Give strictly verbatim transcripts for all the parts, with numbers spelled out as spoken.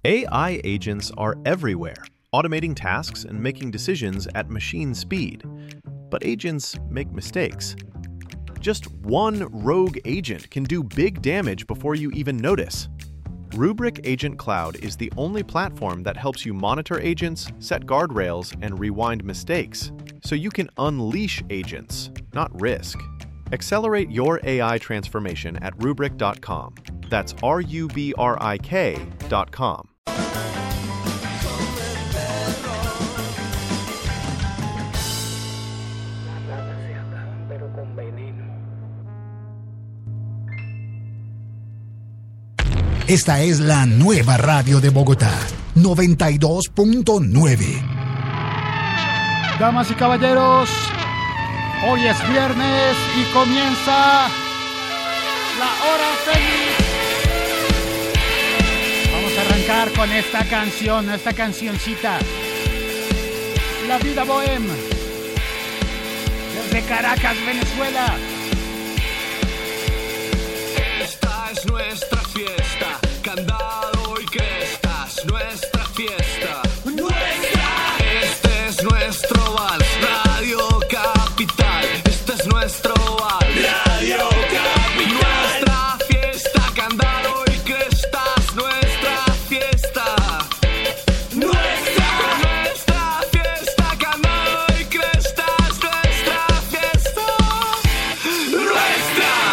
A I agents are everywhere, automating tasks and making decisions at machine speed. But agents make mistakes. Just one rogue agent can do big damage before you even notice. Rubrik Agent Cloud is the only platform that helps you monitor agents, set guardrails, and rewind mistakes, so you can unleash agents, not risk. Accelerate your A I transformation at rubrik dot com. That's R U B R I K dot com. Esta es la nueva radio de Bogotá, noventa y dos punto nueve. Damas y caballeros, hoy es viernes y comienza la hora feliz. Vamos a arrancar con esta canción, esta cancioncita. La vida bohem. Desde Caracas, Venezuela. Esta es nuestra fiesta, candado y crestas, nuestra fiesta. ¡Nuestra! Este es nuestro vals, Radio Capital. Este es nuestro vals, Radio Capital. Nuestra fiesta, candado y crestas, nuestra fiesta. Nuestra, nuestra fiesta, candado y crestas, nuestra fiesta. Nuestra.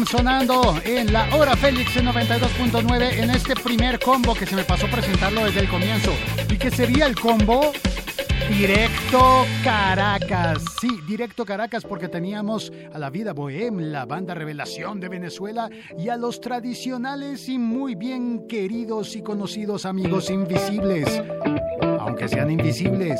están sonando en la Hora Félix en noventa y dos punto nueve en este primer combo que se me pasó presentarlo desde el comienzo. ¿Y qué sería el combo? Directo Caracas. Sí, Directo Caracas, porque teníamos a La Vida Bohem, la banda revelación de Venezuela, y a los tradicionales y muy bien queridos y conocidos Amigos Invisibles, aunque sean invisibles.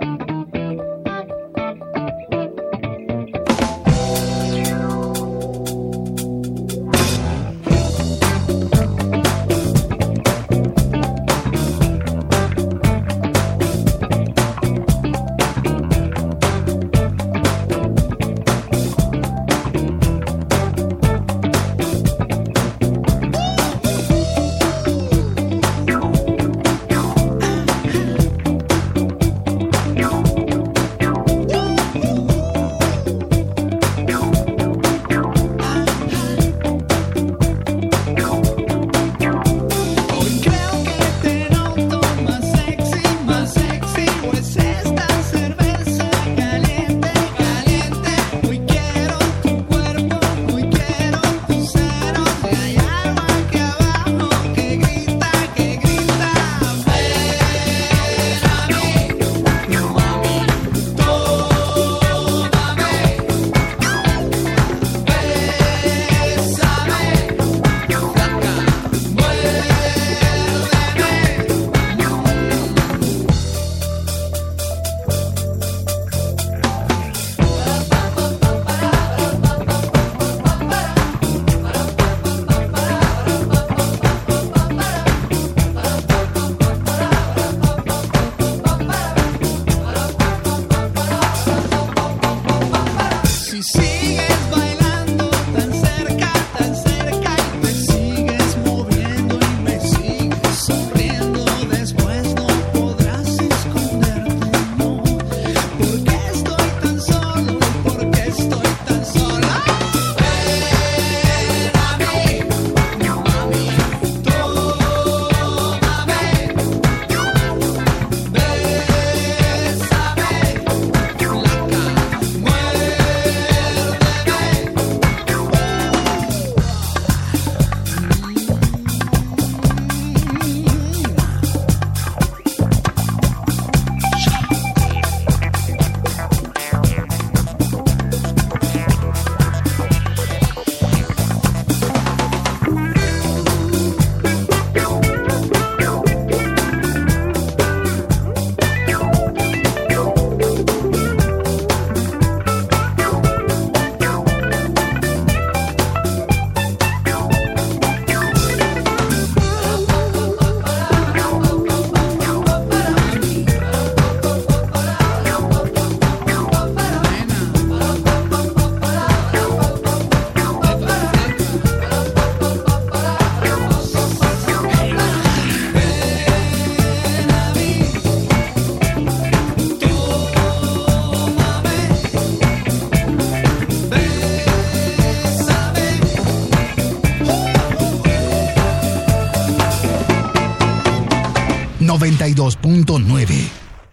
noventa y dos punto nueve.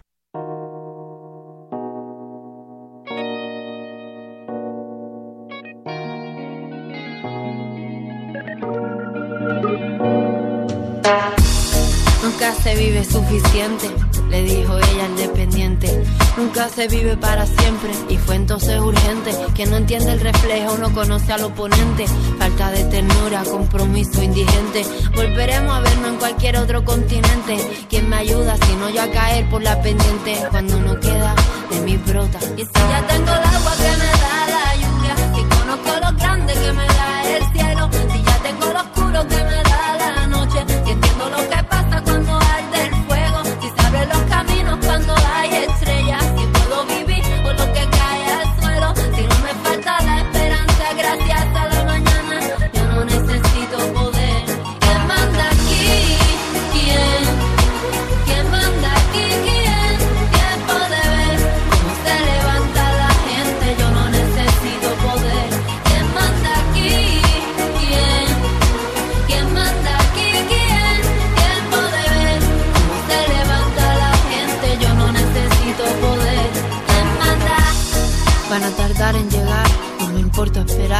Nunca se vive suficiente, le dijo ella al dependiente. Nunca se vive para siempre, y fue entonces urgente. Quien no entiende el reflejo no conoce al oponente. Falta de ternura, compromiso indigente. Volveremos a vernos en cualquier otro continente. ¿Quién me ayuda si no yo a caer por la pendiente? Cuando no queda de mi brota. Y si ya tengo el agua que me da la lluvia, si conozco lo grande que me da el cielo, si ya tengo lo oscuro que me da la noche, si entiendo lo que pasa cuando arde el fuego, si se abren los caminos cuando hay estrellas, si puedo vivir por lo que cae al suelo, si no me falta la esperanza gracias a la mañana, yo no necesito poder. ¿Quién manda aquí? ¿Quién? ¿Quién manda aquí? ¿Quién? Tiempo de ver cómo se levanta la gente, yo no necesito poder. ¿Quién manda aquí? ¿Quién? ¿Quién manda aquí? ¿Quién? Tiempo de ver cómo se levanta la gente, yo no necesito poder. ¿Quién manda? Van a tardar en llegar, no me importa esperar.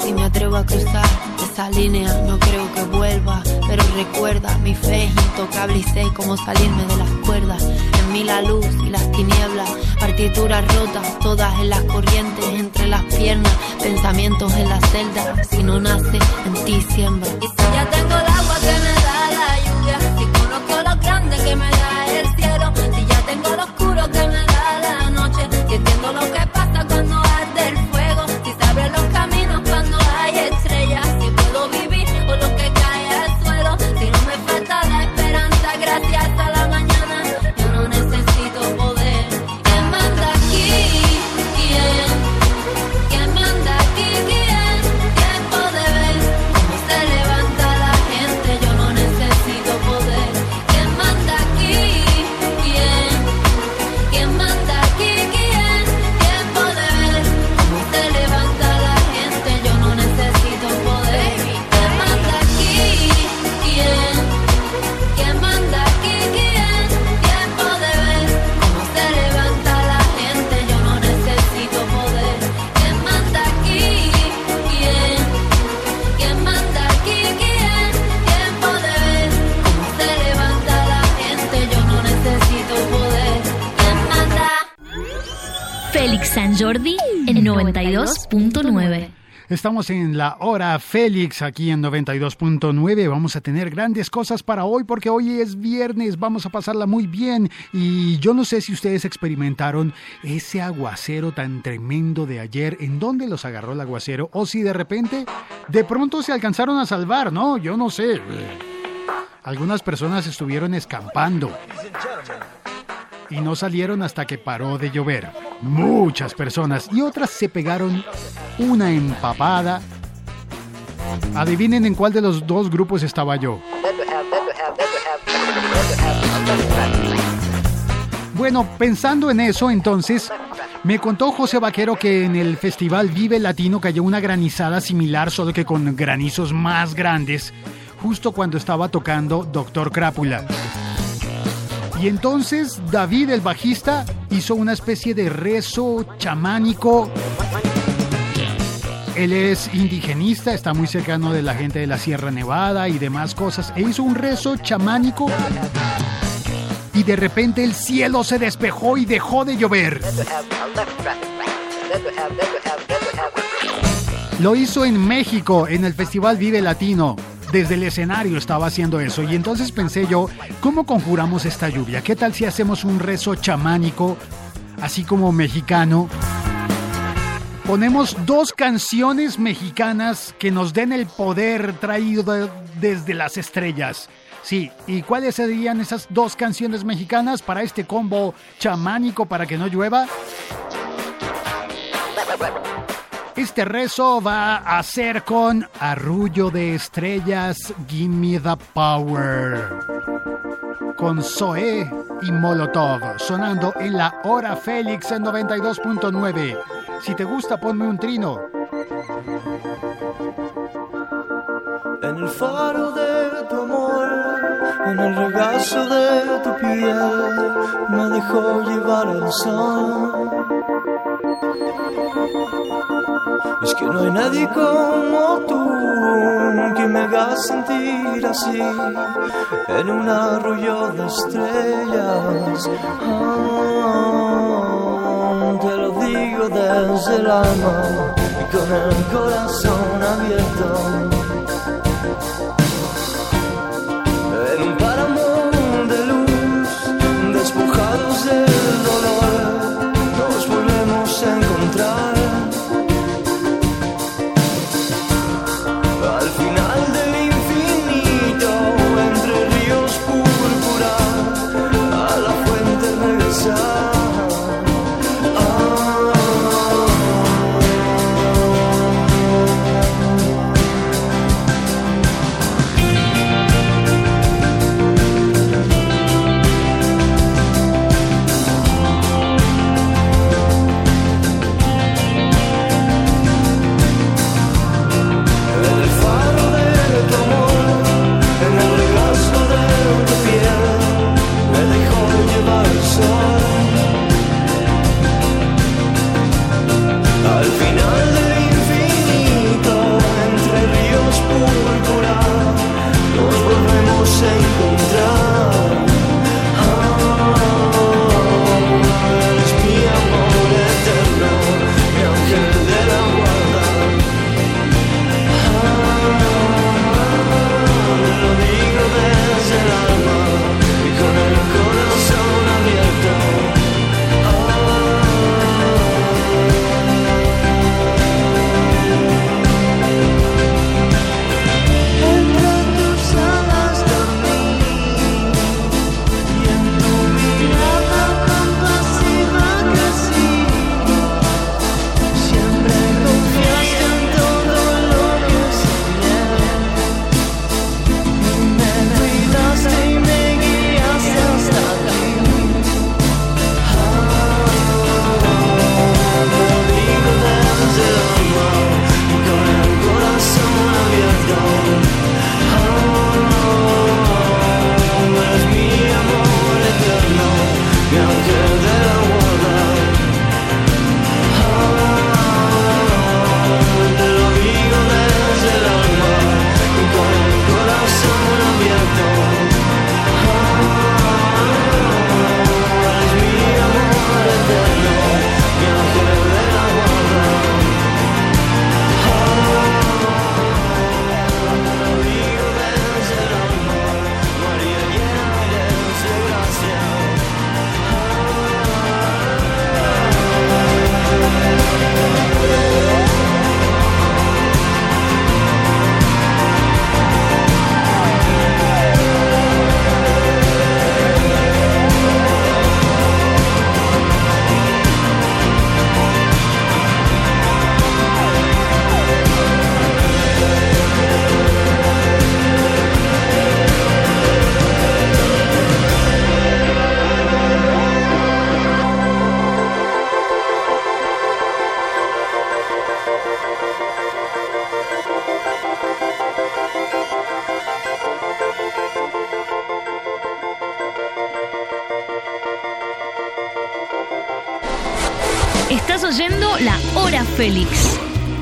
si me atrevo a cruzar esa línea, no creo que vuelva. Pero recuerda, mi fe es intocable y sé cómo salirme de las cuerdas. En mí la luz y las tinieblas, partituras rotas, todas en las corrientes, entre las piernas, pensamientos en la celda. Si no nace, en ti siembra. Y si ya tengo el agua que me da la lluvia, si conozco lo grande que me da el cielo, si ya tengo lo oscuro que me da la noche, si entiendo lo que pasa cuando arde el fuego, si se abren los caminos cuando hay estrellas, si puedo vivir con lo que cae al suelo, si no me falta la esperanza gracias a la mañana, yo no necesito poder. ¿Quién manda aquí? ¿Quién? ¿Quién manda aquí? ¿Quién? Tiempo de ver cómo se levanta la gente, yo no necesito poder. ¿Quién manda aquí? ¿Quién? ¿Quién manda aquí? ¿Quién? Tiempo de ver cómo se levanta la gente, yo no necesito poder. ¿Quién manda aquí? ¿Quién? ¿Quién manda aquí? ¿Quién? Tiempo de ver cómo se levanta la gente, yo no necesito poder. ¿Quién manda aquí? ¿Quién? ¿Quién manda aquí? ¿Quién? Tiempo de ver cómo se levanta la gente, yo no necesito poder. ¿Quién manda? Félix San Jordi en noventa y dos punto nueve. Estamos en la hora Félix aquí en noventa y dos punto nueve. Vamos a tener grandes cosas para hoy porque hoy es viernes. Vamos a pasarla muy bien. Y yo no sé si ustedes experimentaron ese aguacero tan tremendo de ayer. ¿En dónde los agarró el aguacero? O si de repente, de pronto se alcanzaron a salvar, ¿no? Yo no sé. Algunas personas estuvieron escampando y no salieron hasta que paró de llover. Muchas personas. Y otras se pegaron una empapada. Adivinen en cuál de los dos grupos estaba yo. Bueno, pensando en eso, entonces, me contó José Vaquero que en el Festival Vive Latino cayó una granizada similar, solo que con granizos más grandes, justo cuando estaba tocando Doctor Crápula. Y entonces David, el bajista, hizo una especie de rezo chamánico. Él es indigenista, está muy cercano de la gente de la Sierra Nevada y demás cosas. E hizo un rezo chamánico y de repente el cielo se despejó y dejó de llover. Lo hizo en México, en el Festival Vive Latino. Desde el escenario estaba haciendo eso. Y entonces pensé yo, ¿cómo conjuramos esta lluvia? ¿Qué tal si hacemos un rezo chamánico, así como mexicano? Ponemos dos canciones mexicanas que nos den el poder traído de, desde las estrellas. Sí, ¿y cuáles serían esas dos canciones mexicanas para este combo chamánico para que no llueva? Este rezo va a ser con Arrullo de Estrellas, Gimme the Power, con Zoé y Molotov, sonando en la hora Félix en noventa y dos punto nueve. Si te gusta, ponme un trino. En el faro de tu amor, en el regazo de tu piel, me dejó llevar el sol. Es que no hay nadie como tú que me haga sentir así, en un arroyo de estrellas. Oh, te lo digo desde el alma y con el corazón abierto. En un páramo de luz, despojados del dolor, nos volvemos a encontrar. Al final del infinito, entre ríos púrpura, a la fuente regresar. Ah, oyendo La Hora Félix.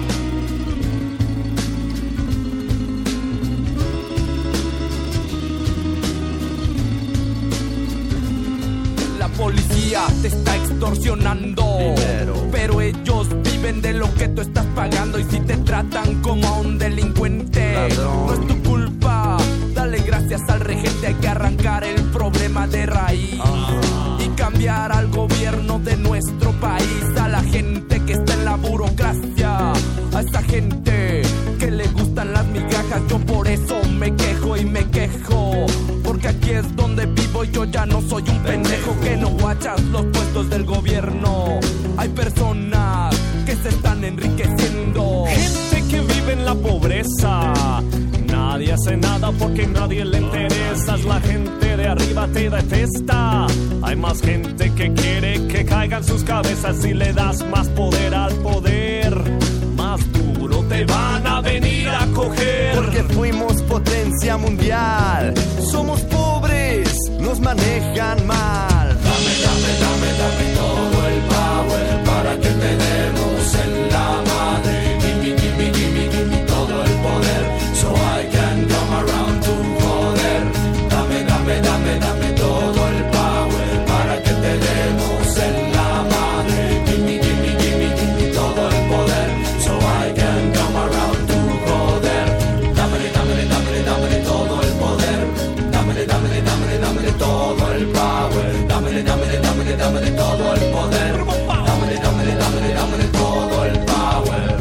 La policía te está extorsionando dinero, pero ellos viven de lo que tú estás pagando. Y si te tratan como a un delincuente, ladrón, no es tu culpa. Dale gracias al regente. Hay que arrancar el problema de raíz, uh-huh, y cambiar al gobierno de nuestro país. A la gente que está en la burocracia, a esa gente que le gustan las migajas. Yo por eso me quejo y me quejo, porque aquí es donde vivo y yo ya no soy un pendejo que no guachas los puestos del gobierno. Hay personas que se están enriqueciendo, gente que vive en la pobreza. Nadie hace nada porque nadie le interesa. La gente de arriba te detesta. Hay más gente que quiere que caigan sus cabezas. Si le das más poder al poder, más duro te van a venir a coger. Porque fuimos potencia mundial. Somos pobres, nos manejan mal. Dame, dame, dame, dame todo el power para que te demos en la madre. Gimme, gimme, gimme, gimme todo el poder, so I can come around to joder. Dame, dame, dame, dame todo el power para que te demos en la madre. Gimme, gimme, gimme, gimme todo el poder, so I can come around to joder. Dámele, dámele, dámele, dámele todo el poder. Dámele, dámele, dámele, dámele todo el power. Dámele, dámele, dámele, dámele todo el poder. Dámele, dámele, dámele, dámele todo el power.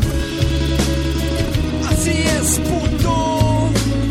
Así es, puto.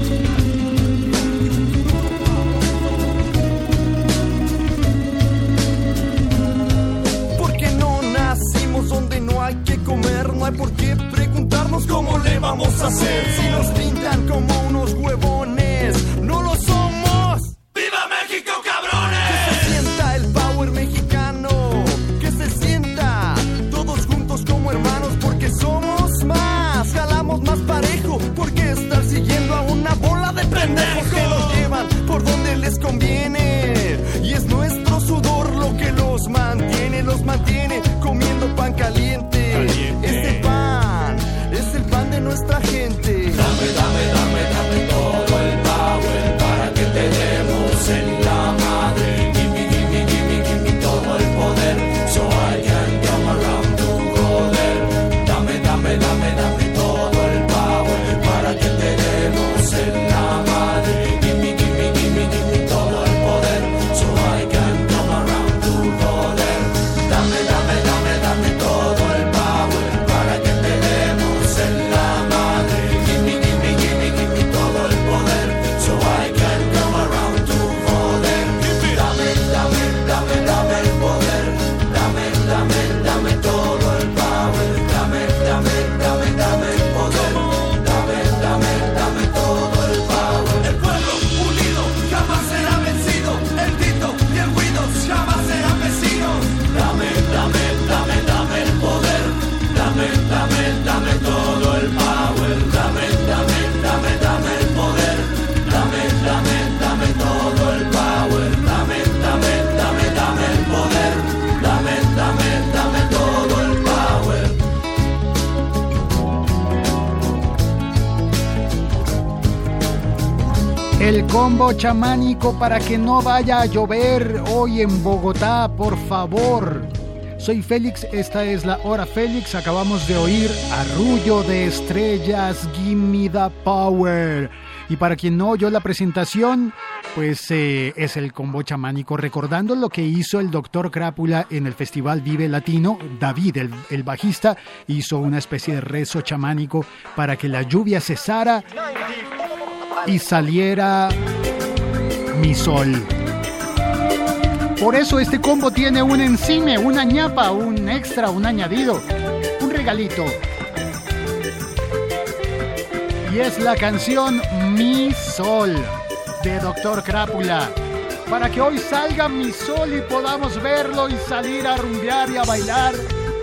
Porque no nacimos donde no hay que comer. No hay por qué preguntarnos cómo le vamos a hacer. Si nos pintan como unos huevones, no lo somos. ¡Viva México, cabrones! Que se sienta el power mexicano, que se sienta todos juntos como hermanos, porque somos más, jalamos más parejo. Porque estar siguiendo a una bola de pendejos que nos llevan por donde les conviene. Y es nuestro sudor lo que los mantiene, los mantiene comiendo pan caliente. caliente. Este pan es el pan de nuestra gente. Dame, dame, dame, dame todo el power para que te demos en la madre. Gimme, gimme, gimme, gimme todo el poder, so I can come around to joder. Dame, dame, dame, dame todo el power para que te demos en la madre. Gimme, gimme, gimme, gimme todo el poder, so I can come around to joder. Dame, dame, dame, dame todo el power para que te demos en la madre. Gimme, gimme, gimme, gimme todo el poder, so I can come around to joder. Dame, dame, dame, dame el poder. Dame, dame, dame todo el power. Dame, dame, dame, dame el poder. Dame, dame, dame todo el power. El pueblo unido jamás será vencido. El grito y el ruido jamás serán vecinos. Dame, dame, dame, dame el poder. Dame, dame, dame todo el power. Dame, dame, dame, dame el poder. Dame, dame, dame todo el power. Dame, dame, dame, dame el poder. Dame, dame, dame todo el power. El combo chamánico para que no vaya a llover hoy en Bogotá, por favor. Soy Félix, esta es la Hora Félix. Acabamos de oír Arrullo de Estrellas, Gimme the Power. Y para quien no oyó la presentación, pues eh, es el combo chamánico, recordando lo que hizo el doctor Crápula en el Festival Vive Latino. David, el, el bajista, hizo una especie de rezo chamánico para que la lluvia cesara y saliera mi sol. Por eso este combo tiene un encime, una ñapa, un extra, un añadido, un regalito. Y es la canción Mi Sol de doctor Crápula. Para que hoy salga mi sol y podamos verlo y salir a rumbear y a bailar.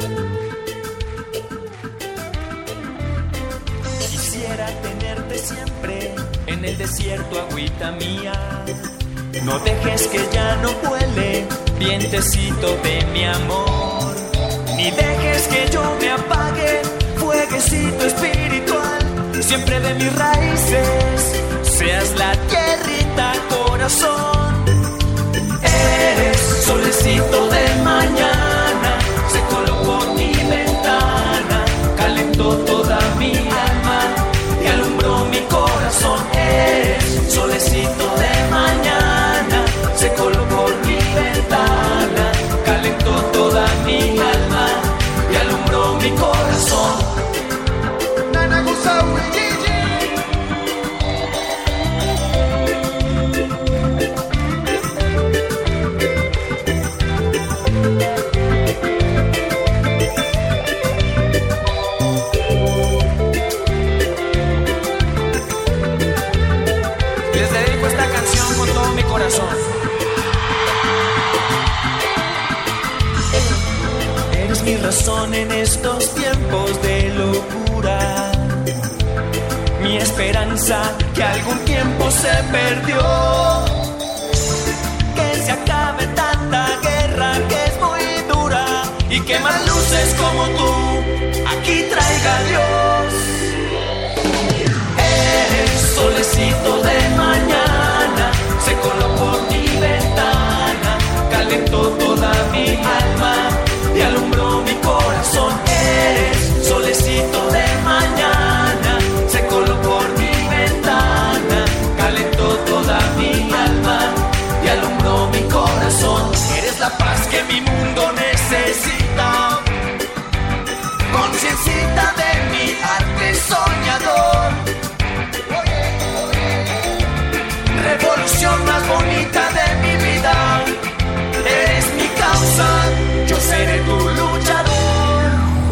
Quisiera tenerte siempre en el desierto, agüita mía. No dejes que ya no huele, vientecito de mi amor. Ni dejes que yo me apague, fueguecito espiritual, siempre de mis raíces, seas la tierrita, corazón. Eres solecito de mañana, se coló por mi ventana, calentó toda mi alma y alumbró mi corazón. Eres solecito de mañana, se coló por mi ventana, calentó toda mi alma y alumbró mi corazón. Nana Gusau y Gigi. Les dedico esta canción con todo mi corazón. Eres mi razón en estos tiempos de locura, mi esperanza que algún tiempo se perdió. Que se acabe tanta guerra que es muy dura y que más luces como tú aquí traiga Dios. Eres solecito de mañana, se coló por mi ventana, calentó toda mi alma y alumbró mi corazón. Eres solecito de mañana, se coló por mi ventana, calentó toda mi alma y alumbró mi corazón. Eres la paz que mi mundo necesita, conciencita de mi arte soñador, revolución más bonita de mi vida. Eres mi causa, yo seré tu luchador.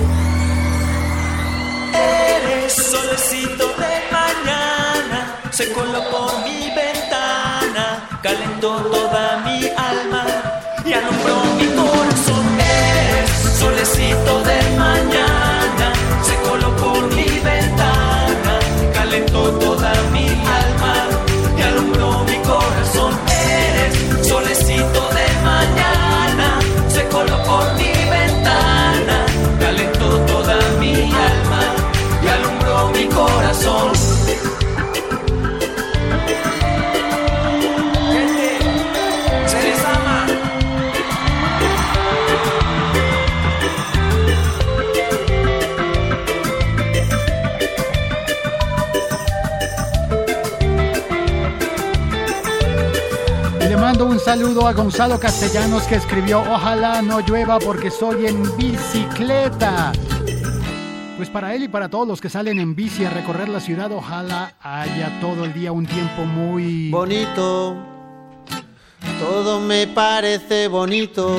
Eres solecito de mañana, se coló por mi ventana, calentó toda mi alma y alumbró mi corazón. Eres solecito de mañana, se coló por mi ventana, calentó toda mi alma y alumbró mi corazón. Eres solecito de mañana, se coló por mi ventana, calentó toda mi alma y alumbró mi corazón. Gente, se les ama. Le mando un saludo a Gonzalo Castellanos, que escribió: ojalá no llueva porque estoy en bicicleta. Pues para él y para todos los que salen en bici a recorrer la ciudad, ojalá haya todo el día un tiempo muy bonito. Todo me parece bonito.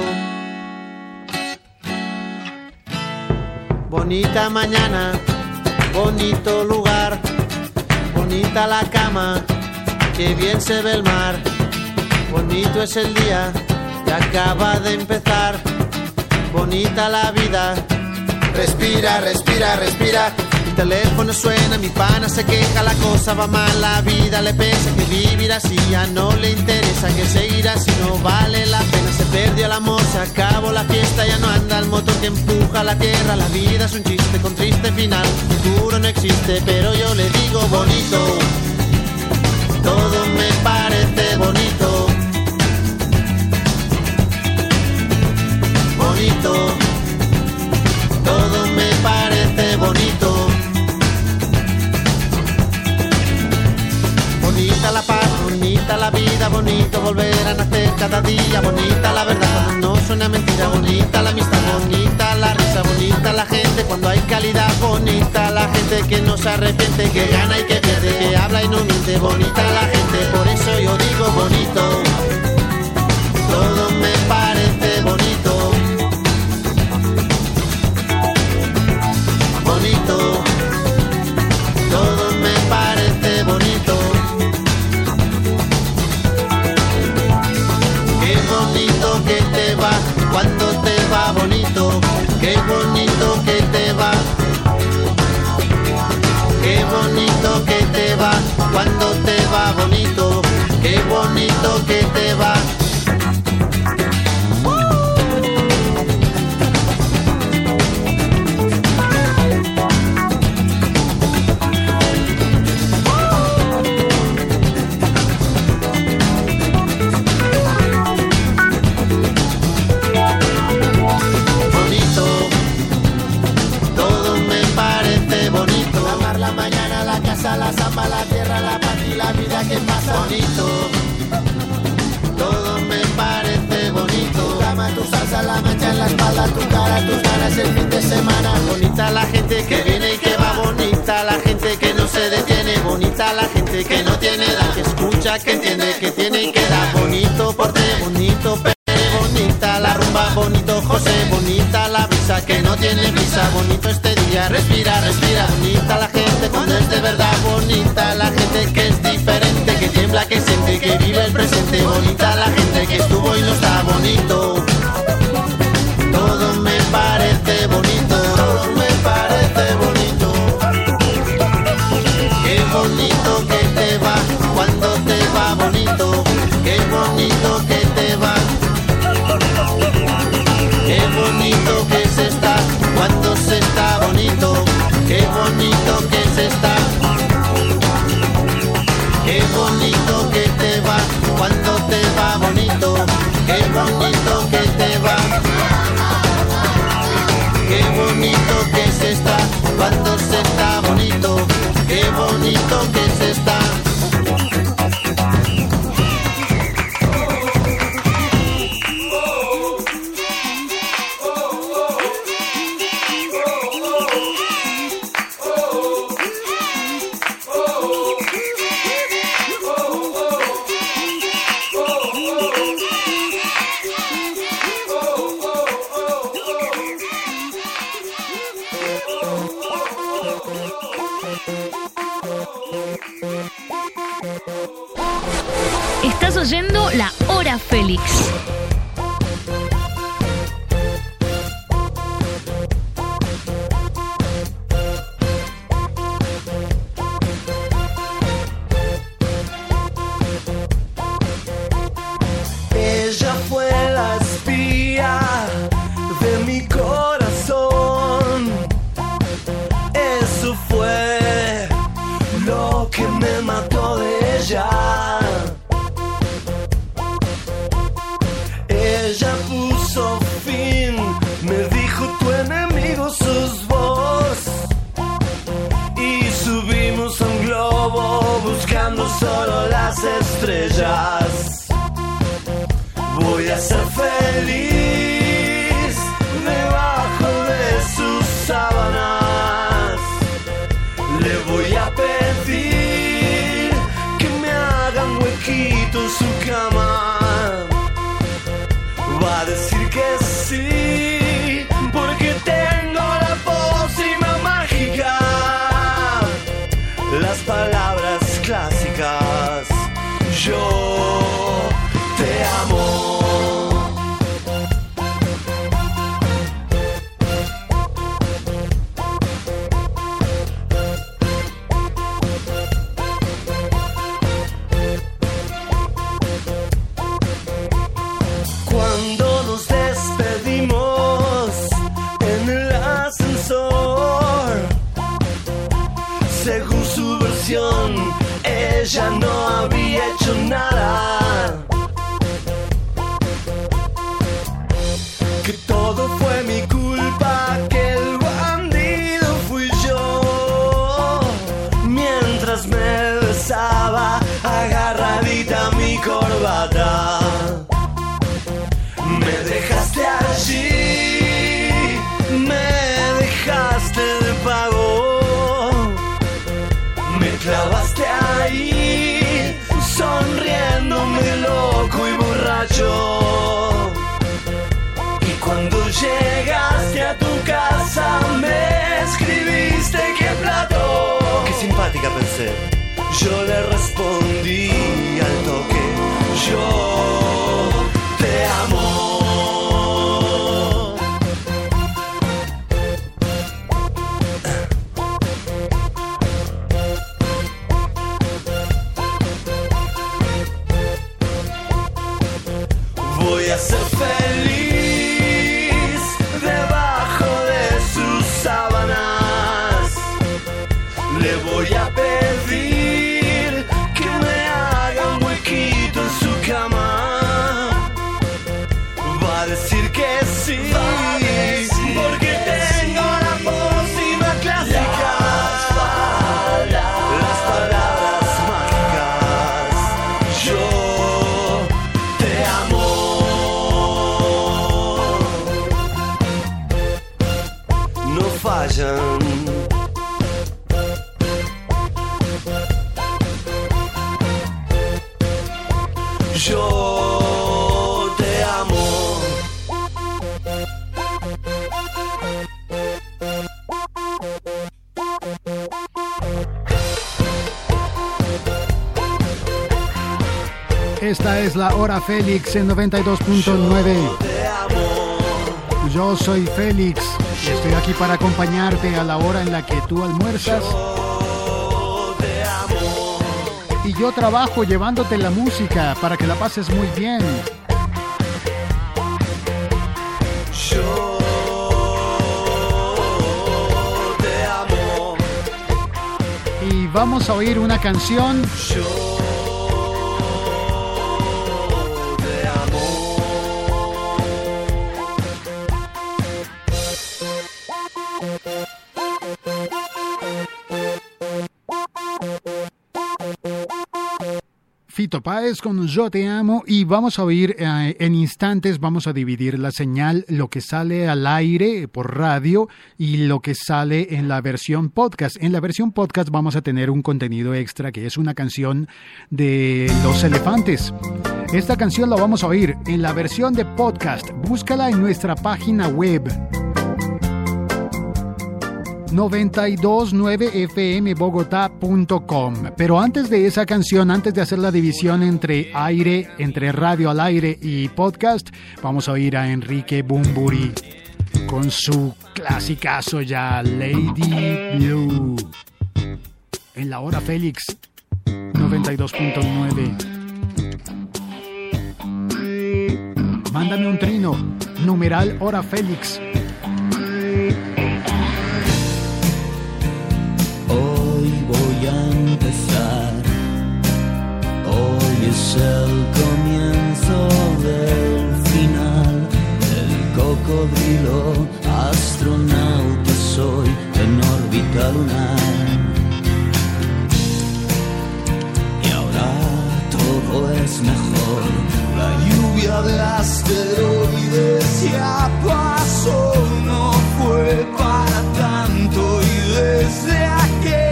Bonita mañana, bonito lugar, bonita la cama, que bien se ve el mar. Bonito es el día que acaba de empezar, bonita la vida. Respira, respira, respira. Mi teléfono suena, mi pana se queja, la cosa va mal, la vida le pesa, que vivir así ya no le interesa, que seguir así no vale la pena. Se perdió el amor, se acabó la fiesta, ya no anda el motor que empuja la tierra. La vida es un chiste con triste final, futuro no existe, pero yo le digo bonito. Todo me parece bonito. Bonito. Todo me parece bonito. Bonita la paz, bonita la vida, bonito volver a nacer cada día. Bonita la verdad cuando no suena mentira, bonita la amistad, bonita la risa, bonita la gente cuando hay calidad. Bonita la gente que no se arrepiente, que gana y que pierde, que habla y no miente. Bonita la gente, por eso yo digo bonito. Todo me parece bonito. Bonito, todo me parece bonito. Qué bonito que te va cuando te va bonito. Qué bonito que te va. Qué bonito que te va cuando te va bonito. Qué bonito tierra, la paz y la vida que pasa. Bonito, todo me parece bonito. Tu cama, tu salsa, la mancha en la espalda, tu cara, tus ganas el fin de semana. Bonita la gente que viene y que va, bonita la gente que no se detiene, bonita la gente que no tiene edad, que escucha, que entiende, que tiene y que da. Bonito porte, bonito pe, bonita la rumba, bonito José, bonita la brisa que no tiene prisa, bonito este día, respira, respira. Bonita la gente cuando es de verdad, bonita la gente que es diferente, que tiembla, que siente, que vive el presente. Bonita la gente que estuvo y no está. Bonito, todo me parece bonito, todo me parece bonito. Qué bonito que te va cuando te va bonito, qué bonito que te va. Qué bonito que se está cuando se está bonito, qué bonito que se está. Qué bonito que te va cuando te va bonito, qué bonito que te va. Qué bonito que se está cuando se está bonito, qué bonito que se está. Estás oyendo La Hora Félix. Ella fue la espía de mi corazón. Eso fue lo que me mató de ella. Ella puso fin, me dijo tu enemigo sos vos. Y subimos a un globo buscando solo las estrellas. Voy a ser feliz debajo de sus sábanas. Le voy a pedir que me hagan huequito en su cama. Va a decir que sí, porque tengo la pócima mágica. Las palabras clásicas. Yo te amo. Cuando nos despedimos en el ascensor, según su versión, ella no había hecho nada. Que todo fue mi culpa, que el bandido fui yo. Mientras me besaba agarradita a mi corbata. Me dejaste allí, me dejaste de pago. Me clavaste ahí, sonriéndome loco y borracho. Y cuando llegaste a tu casa me escribiste que plato. Qué simpática pensé. Yo le respondí al toque. Yo te amo. Voy a ser feliz debajo de sus sábanas. Le voy a pedir que me haga un huequito en su cama. Esta es la Hora Félix en noventa y dos punto nueve. Yo soy Félix y estoy aquí para acompañarte a la hora en la que tú almuerzas. Y yo trabajo llevándote la música para que la pases muy bien. Yo te amo. Y vamos a oír una canción. Yo te amo. Fito Páez con Yo Te Amo, y vamos a oír eh, en instantes, vamos a dividir la señal, lo que sale al aire por radio y lo que sale en la versión podcast. En la versión podcast vamos a tener un contenido extra que es una canción de Los Elefantes. Esta canción la vamos a oír en la versión de podcast. Búscala en nuestra página web noventa y dos punto nueve f m bogotá punto com. Pero antes de esa canción, antes de hacer la división entre aire, entre radio al aire y podcast, vamos a oír a Enrique Bunbury con su clasicazo ya, Lady Blue. En la Hora Félix, noventa y dos punto nueve. Mándame un trino, numeral Hora Félix. Hoy voy a empezar, hoy es el comienzo del final, el cocodrilo astronauta soy en órbita lunar. Y ahora todo es mejor, la lluvia de asteroides ya pasó, no fue para tanto y desde aquí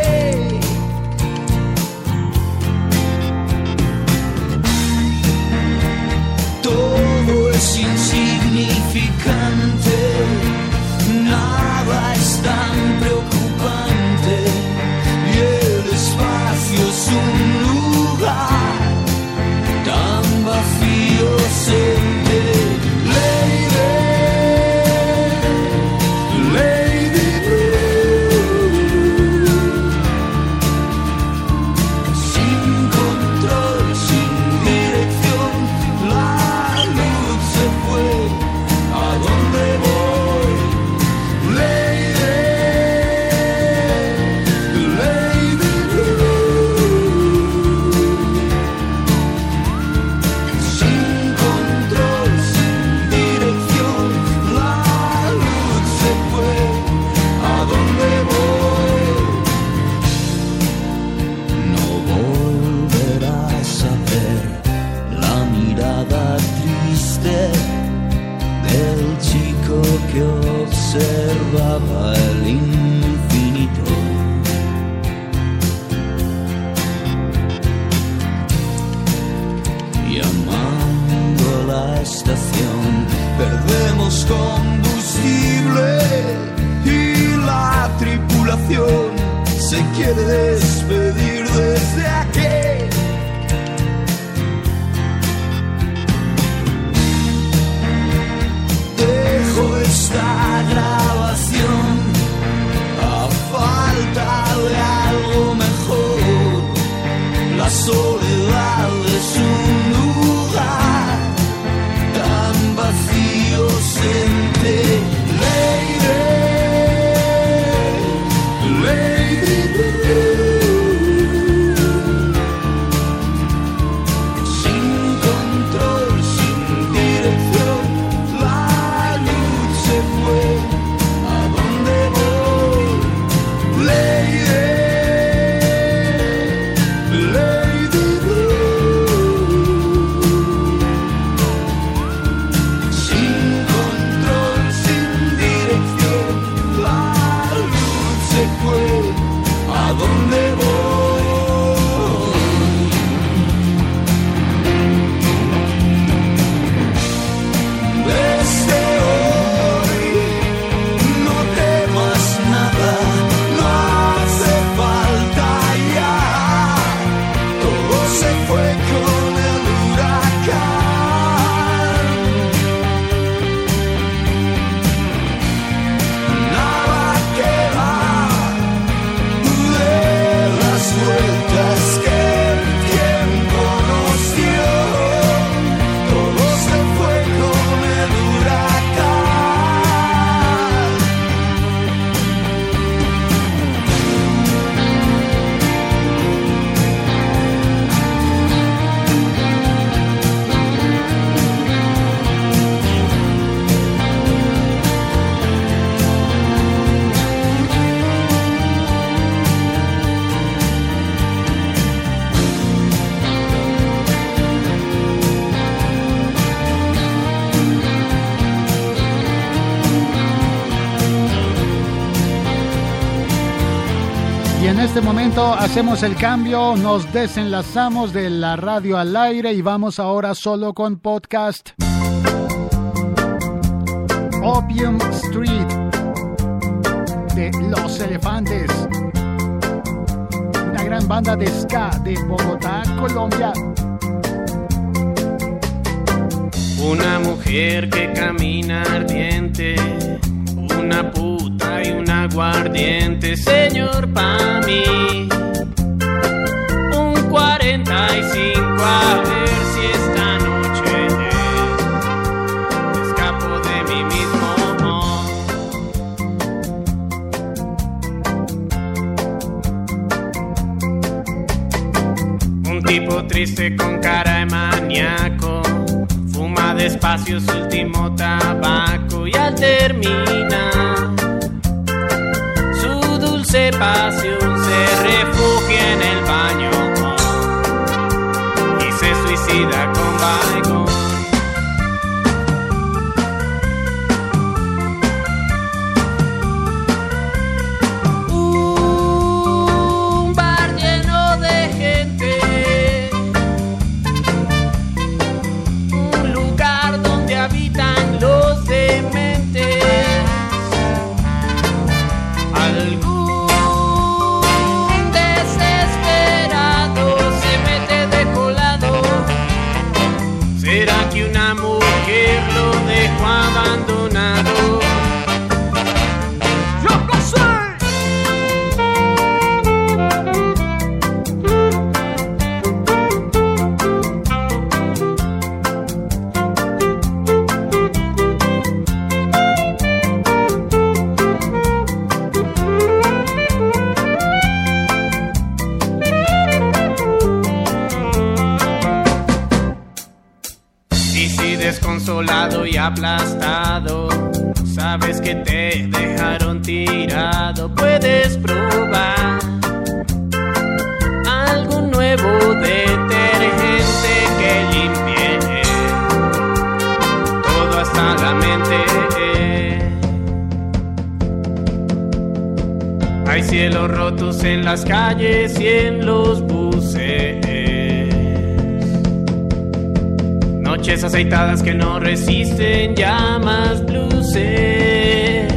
todo es insignificante, nada es tan preocupante y el espacio es un lugar tan vacío siempre. Observaba el infinito. Llamando a la estación, perdemos combustible y la tripulación se quiere despedir desde aquí. Esta grabación a falta de algo mejor, la soledad es un lugar tan vacío siente. Lady, Lady Blue, sin control, sin dirección, se fue, ¿a dónde voy? Lady, Lady Blue, sin control, sin dirección, la luz se fue, ¿a dónde voy? Desde fue con el huracán. este momento hacemos el cambio, nos desenlazamos de la radio al aire y vamos ahora solo con podcast. Opium Street de Los Elefantes, una gran banda de ska de Bogotá, Colombia. Una mujer que camina ardiente, una puta y un aguardiente, señor, pa' mí. Un cuarenta y cinco, a ver si esta noche me escapo de mí mismo. Un tipo triste con cara de maníaco, fuma despacio su último tabaco y al terminar su dulce pasión se refugia en el baño y se suicida con Baigón. Un bar lleno de gente, habitan los dementes. Algún desesperado se mete de colado. ¿Será que una mujer lo dejó abandonado? ¡Yo no sé! Desconsolado y aplastado, sabes que te dejaron tirado, puedes probar algún nuevo detergente que limpie todo hasta la mente. Hay cielos rotos en las calles y en los buses, noches aceitadas que no resisten llamas blues.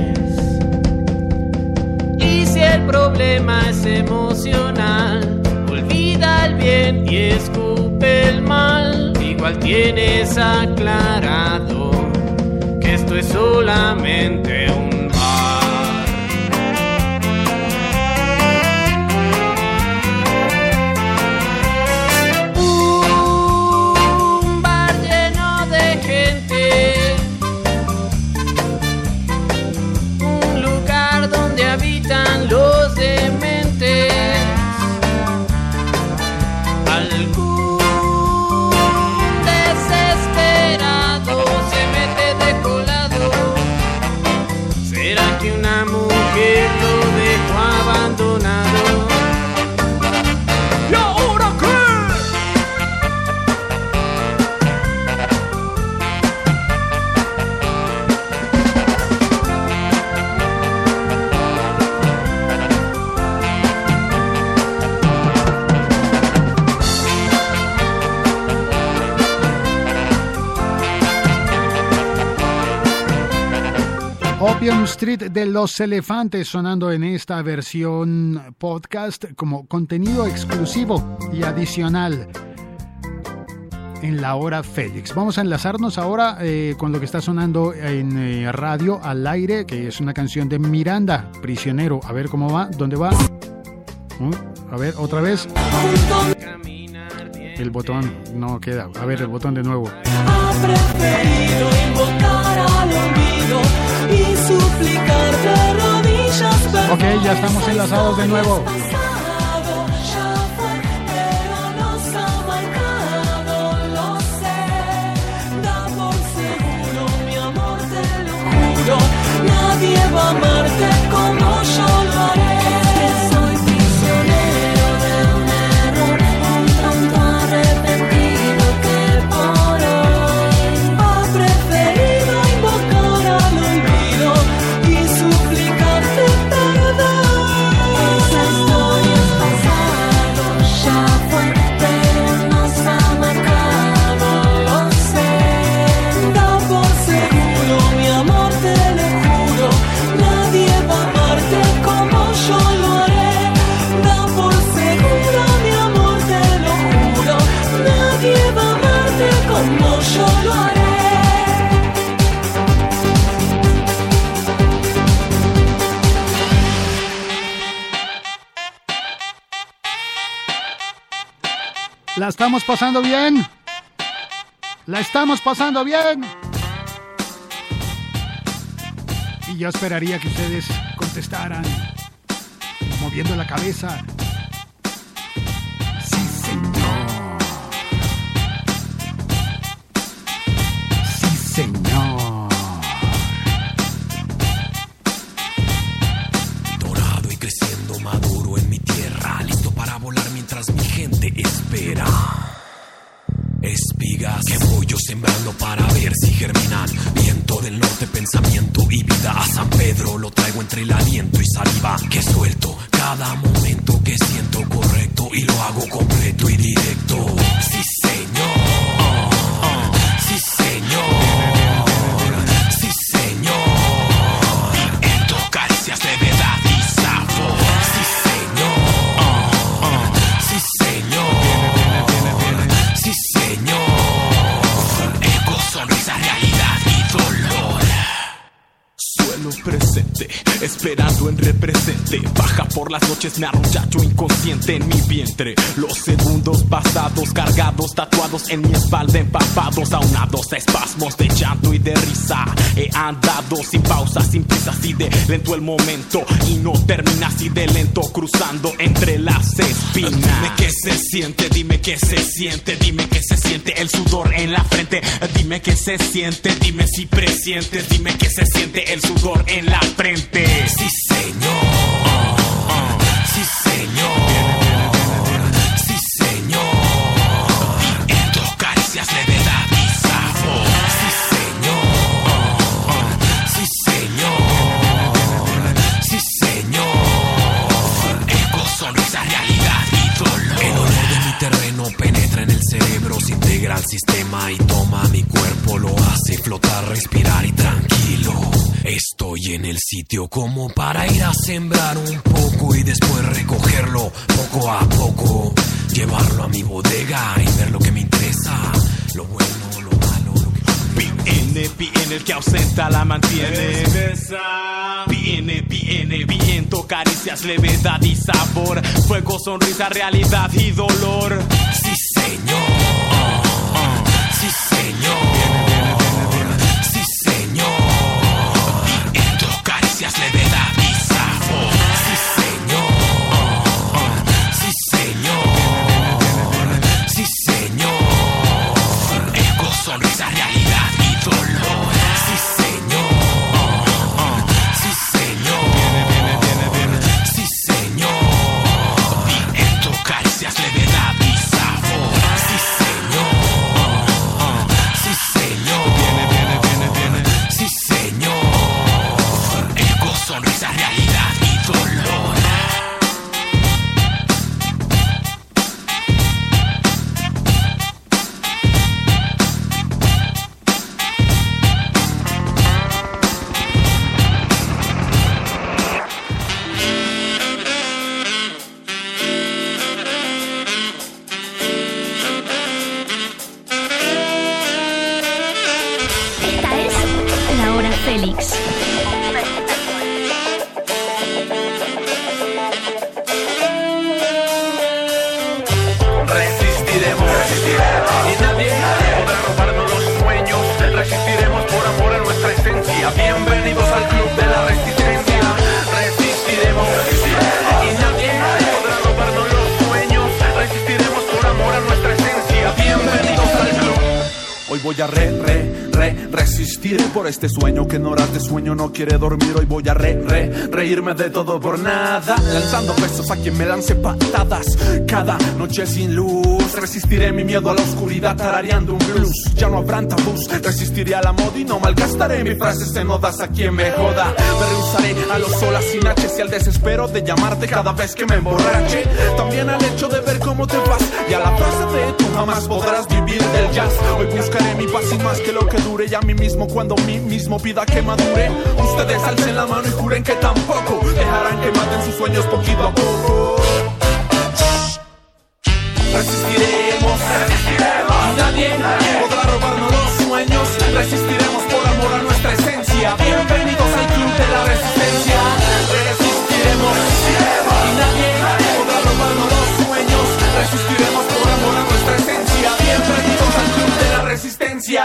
Y si el problema es emocional, olvida el bien y escupe el mal. Igual tienes aclarado que esto es solamente un bar. Los dementes, algún desesperado se mete de colado. ¿Será que una mujer lo dejó abandonado? ¿Y ahora qué? Opium Street de Los Elefantes sonando en esta versión podcast como contenido exclusivo y adicional en la hora Félix. Vamos a enlazarnos ahora eh, con lo que está sonando en eh, radio al aire, que es una canción de Miranda, Prisionero. A ver cómo va, dónde va. Uh, a ver, otra vez. El botón no queda. A ver, el botón de nuevo. Ha preferido invocar al olvido y suplicar de rodillas. Ok, ya estamos enlazados de nuevo. Nadie va a amarte como yo lo haré. Soy prisionero de un error, un tanto arrepentido que por hoy ha preferido invocar al olvido y suplicarte perdón. Esa historia es La estamos pasando bien. La estamos pasando bien. Y yo esperaría que ustedes contestaran moviendo la cabeza. Sí, señor. Sí, señor. Dorado y creciendo maduro en mi tierra, listo para volar mientras mi gente espera. Espigas que voy yo sembrando para ver si germinan. Viento del norte, pensamiento y vida. A San Pedro lo traigo entre el aliento y saliva que suelto cada momento que siento correcto y lo hago completo y directo. Sí, señor. Uh, uh, sí, señor. Sí, señor. En tu caricias de verdad y sabor. Sí, señor. Uh, uh, sí, señor. Sí, señor. Ego, sonrisa, realidad y dolor. Suelo presente, esperando en represente. Baja por las noches, me arrollacho inconsciente en mi vientre. Los segundos pasados, cargados, tatuados en mi espalda, empapados, aunados a espasmos de llanto y de risa. He andado sin pausa, sin prisa, así de lento el momento. Y no termina así de lento, cruzando entre las espinas. Dime qué se siente, dime qué se siente, dime qué se siente el sudor en la frente. Dime qué se siente, dime si presientes, dime qué se siente el sudor en la frente. Sí, señor. Uh, uh, sí, señor. Sí, señor. En tus caricias levedad y sabor. Sí, señor. Uh, uh, sí, señor. Sí, señor. Ego, sonrisa, realidad y dolor. El olor de mi terreno penetra en el cerebro, se integra al sistema y toma mi cuerpo, lo hace flotar, respirar y tranquilo. Estoy en el sitio como para ir a sembrar un poco y después recogerlo poco a poco, llevarlo a mi bodega y ver lo que me interesa, lo bueno, lo malo, lo que... Viene, viene el que ausenta la mantiene. Viene, viene, viento, caricias, levedad y sabor. Fuego, sonrisa, realidad y dolor. Sí, señor. Uh, uh, sí, señor. Sí, señor. Levedad y sabor. Sí, señor. Uh, uh, sí, señor. Sí, señor. Ego, sonrisa, realidad y dolor. Sí, señor. Uh, uh, sí, señor. Sí, señor. En tu caricias, levedad y sabor. Sí, señor. Uh, uh, sí, señor. Sí, señor. Sonrisa, realidad y dolor. Esta es La Hora Félix. Y nadie podrá robarnos los sueños. Resistiremos por amor a nuestra esencia. Bienvenidos al club de la resistencia. Resistiremos y nadie podrá robarnos los sueños. Resistiremos por amor a nuestra esencia. Bienvenidos al club. Hoy voy a re, re, re, resistir por este sueño que en horas de sueño no quiere dormir. Hoy voy a re, re, reírme de todo por nada, lanzando besos a quien me lance patadas. Cada noche sin luz, resistiré mi miedo a la oscuridad tarareando un blues. Ya no habrán tabús, resistiré a la moda y no malgastaré mis frases en odas a quien me joda. Me rehusaré a los solas sin H y al desespero de llamarte cada vez que me emborrache. También al hecho de ver cómo te vas y a la frase de tú jamás podrás vivir del jazz. Hoy buscaré mi paz y más que lo que dure, y a mí mismo cuando mí mismo pida que madure. Ustedes alcen la mano y juren que tampoco dejarán que maten sus sueños poquito a poco. Resistiremos, resistiremos. Nadie, nadie podrá robarnos los sueños. Resistiremos por amor a nuestra esencia. Bienvenidos al club de la resistencia. Resistiremos, resistiremos. Y nadie, nadie podrá robarnos los sueños. Resistiremos por amor a nuestra resistencia.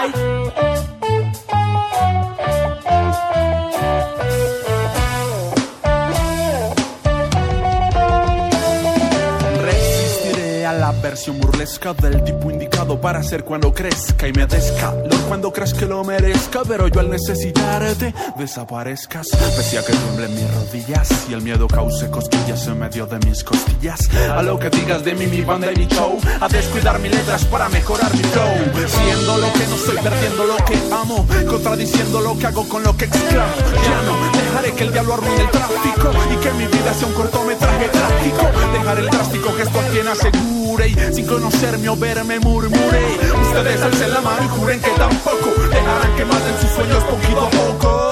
Resistiré a la versión burlesca del tipo indicado para hacer cuando crezca y me des calor cuando creas que lo merezca, pero yo al necesitarte desaparezcas. Pese a que tiemblen mis rodillas y el miedo cause cosquillas en medio de mis costillas. A lo que digas de mí, mi banda y mi show, a descuidar mis letras para mejorar mi flow. Siendo lo que no soy, perdiendo lo que amo, contradiciendo lo que hago con lo que exclamo. Ya no dejaré que el diablo arruine el tráfico y que mi vida sea un cortometraje trágico. Dejar el drástico gesto a quien asegure y sin conocerme o verme murmure. Ustedes alcen la mano y juren que tampoco dejarán que maten sus sueños poquito a poco.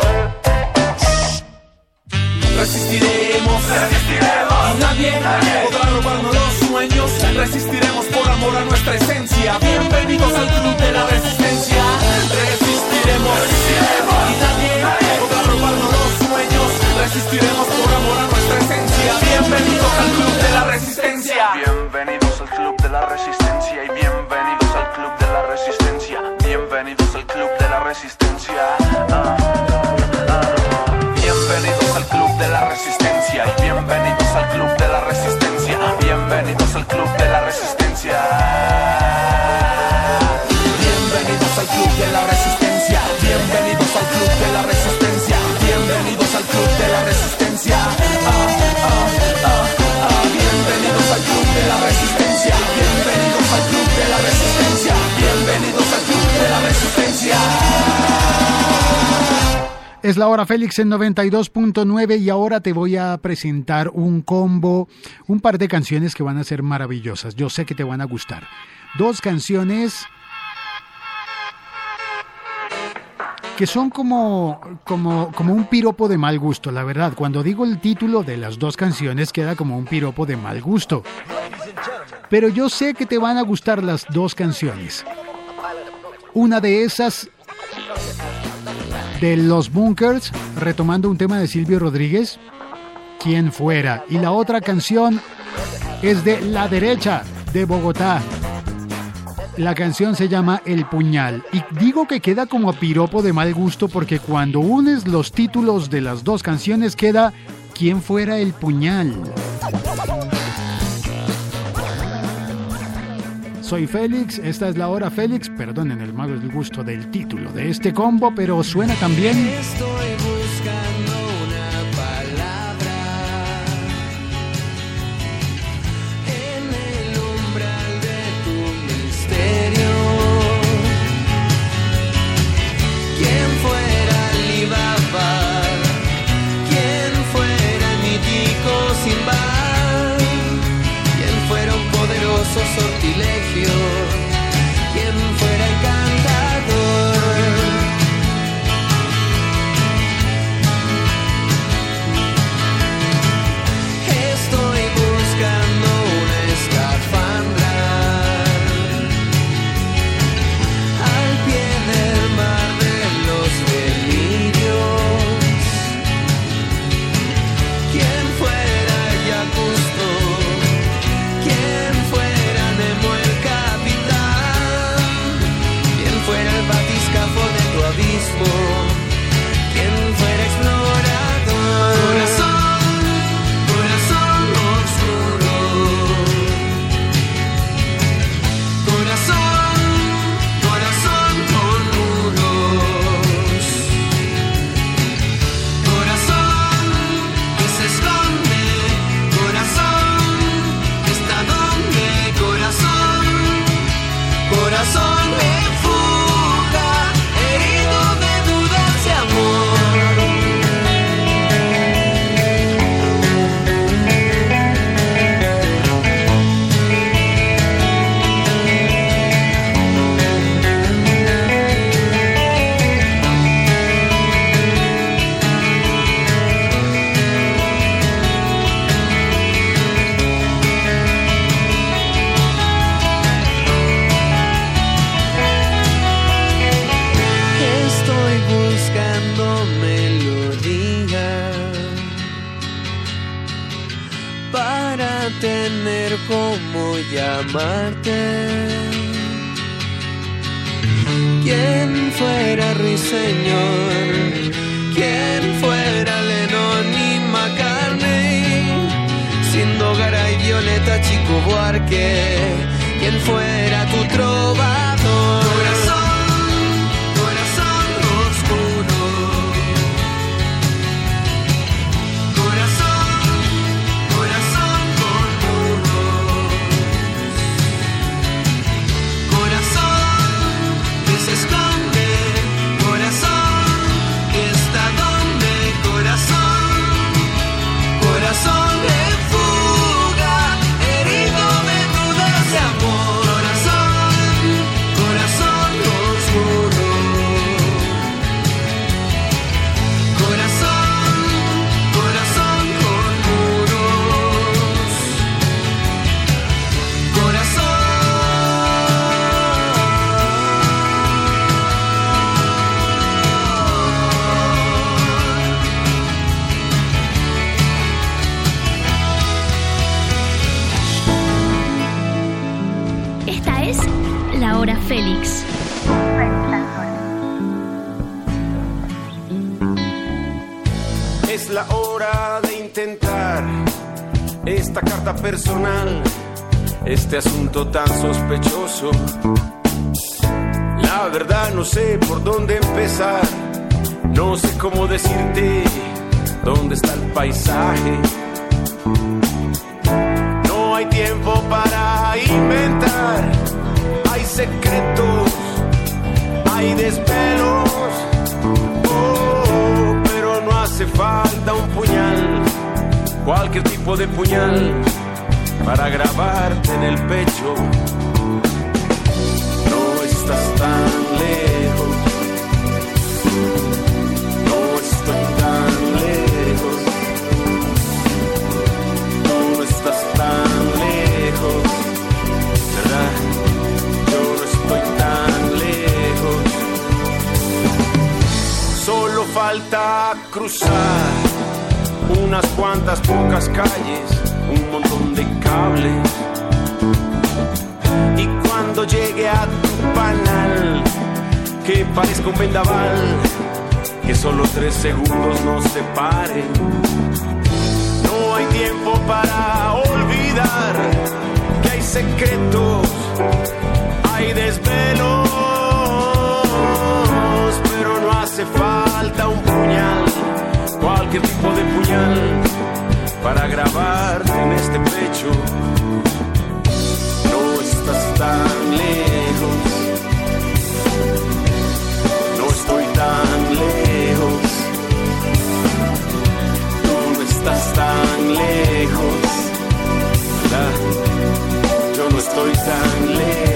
Resistiremos, resistiremos, y nadie, nadie podrá robarnos los sueños. Resistiremos por amor a nuestra esencia. Bienvenidos al club de la resistencia. Resistiremos, resistiremos, y nadie, nadie podrá robarnos los sueños. Resistiremos por amor a nuestra esencia. Bienvenidos al club de la resistencia. Bienvenidos al club de la resistencia y bienvenidos al club de la resistencia. Bienvenidos al club de la resistencia. Ah, ah. Bienvenidos al club de la resistencia y bienvenidos al club de la resistencia. Bienvenidos al club de la resistencia. Bienvenidos al club de la resistencia. Bienvenidos al club de la resistencia. Bienvenidos al club de la resistencia. Ah, ah, ah, ah. Bienvenidos al club de la resistencia. Bienvenidos al club de la resistencia. Bienvenidos al club de la resistencia. Es la hora Félix en noventa y dos punto nueve y ahora te voy a presentar un combo, un par de canciones que van a ser maravillosas. Yo sé que te van a gustar. Dos canciones que son como, como, como un piropo de mal gusto, la verdad. Cuando digo el título de las dos canciones queda como un piropo de mal gusto. Pero yo sé que te van a gustar las dos canciones. Una de esas de Los Bunkers, retomando un tema de Silvio Rodríguez, Quien Fuera. Y la otra canción es de La Derecha, de Bogotá. La canción se llama El Puñal. Y digo que queda como a piropo de mal gusto porque cuando unes los títulos de las dos canciones queda Quien Fuera el Puñal. Soy Félix, esta es la hora Félix. Perdonen el mal gusto del título de este combo, pero suena también. Estoy buscando una palabra en el umbral de tu misterio. Quien fuera Alibaba, quien fuera el mítico Simba, quien fuera un poderoso sortilegio, quien fuera el cantador. Estoy buscando una escafandra al pie del mar de los delirios. Quien fuera ya Cousteau, quien fuera Nemo el capitán, quien fuera el batiscafo de tu abismo, quien fuera explorador. Corazón, corazón oscuro, corazón, corazón con nudos, corazón que se esconde, corazón que está donde, corazón, corazón en fuga, herido de dudas de amor. Estoy buscando melodía para tener cómo llamarte. Quiero señor. Quien fuera Lennon y McCartney, siendo Garay, Violeta, Chico Buarque, quien fuera tu trovador. Corazón, corazón oscuro. Corazón, corazón con muros. Corazón que se esconde, corazón que está donde, corazón, corazón en fuga, herido de dudas de amor. Corazón, corazón oscuro. Corazón, corazón con muros. Esta es La Hora Félix. Es la hora de intentar esta carta personal, este asunto tan sospechoso. La verdad no sé por dónde empezar, no sé cómo decirte dónde está el paisaje. No hay tiempo para inventar, hay secretos, hay desvelos. Oh, pero no hace falta un puñal, cualquier tipo de puñal, para grabarte en el pecho. No estás tan lejos, no estoy tan lejos, no estás tan lejos, ¿verdad? Yo no estoy tan lejos. Solo falta cruzar unas cuantas pocas calles, un montón de cables. Y cuando llegue a tu panal, que parezca un vendaval, que solo tres segundos nos separen. No hay tiempo para olvidar que hay secretos, hay desvelos, pero no hace falta un puñal, cualquier tipo de puñal, para grabarte en este pecho. No estás tan lejos, no estoy tan lejos, tú no estás tan lejos, ¿verdad? Yo no estoy tan lejos.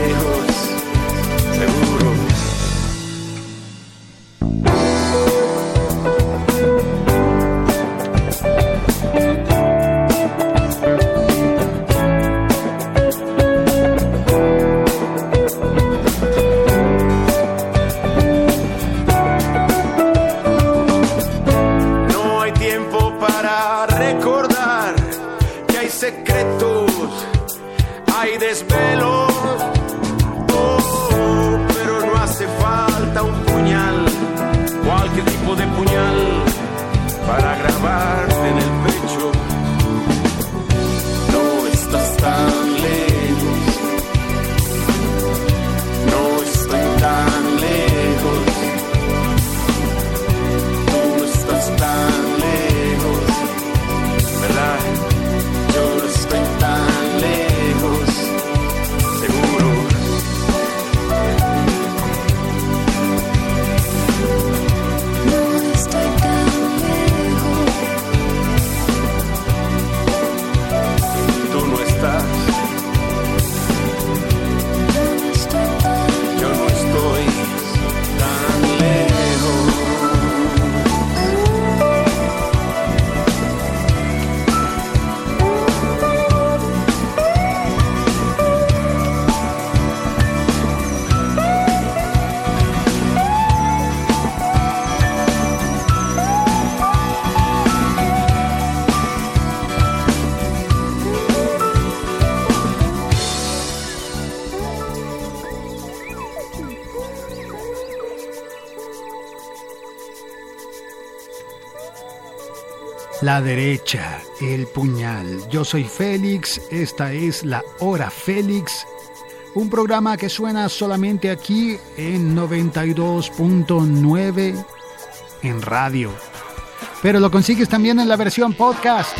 La derecha, el puñal. Yo soy Félix, esta es La Hora Félix, un programa que suena solamente aquí en noventa y dos punto nueve en radio. Pero lo consigues también en la versión podcast.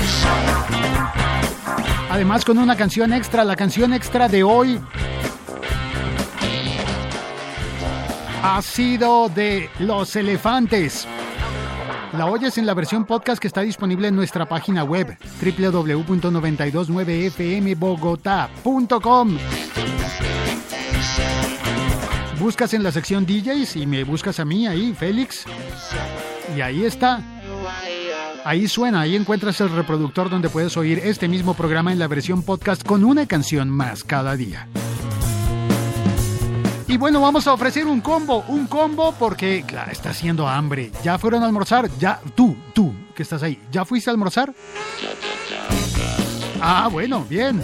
Además con una canción extra, la canción extra de hoy ha sido de Los Elefantes. La oyes en la versión podcast que está disponible en nuestra página web doble u doble u doble u punto noventa y dos punto nueve f m bogotá punto com. Buscas en la sección D Js y me buscas a mí ahí, Félix. Y ahí está. Ahí suena, ahí encuentras el reproductor donde puedes oír este mismo programa en la versión podcast con una canción más cada día. Y bueno, vamos a ofrecer un combo, un combo porque, claro, está haciendo hambre. ¿Ya fueron a almorzar? Ya, tú, tú, que estás ahí, ¿ya fuiste a almorzar? Ah, bueno, bien.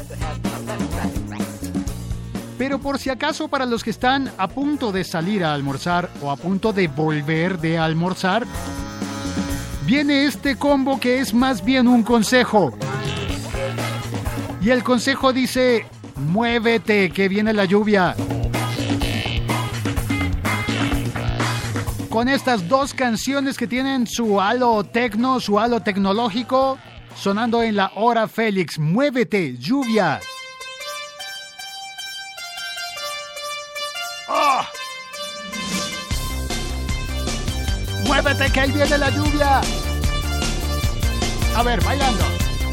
Pero por si acaso, para los que están a punto de salir a almorzar o a punto de volver de almorzar, viene este combo que es más bien un consejo. Y el consejo dice, muévete, que viene la lluvia. Con estas dos canciones que tienen su halo tecno, su halo tecnológico, sonando en La Hora Félix. Muévete, lluvia. ¡Oh! Muévete, que ahí viene la lluvia. A ver, bailando.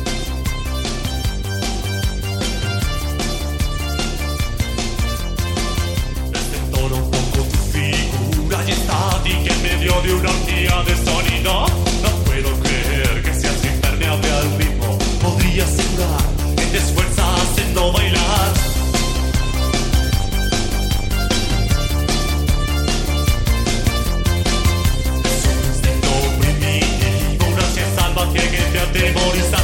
Y estática en medio de una orgía de sonido. No puedo creer que seas impermeable al ritmo. Podría asegurar que te esfuerzas en no bailar. Es un instinto primitivo, una ansia salvaje que te atemoriza.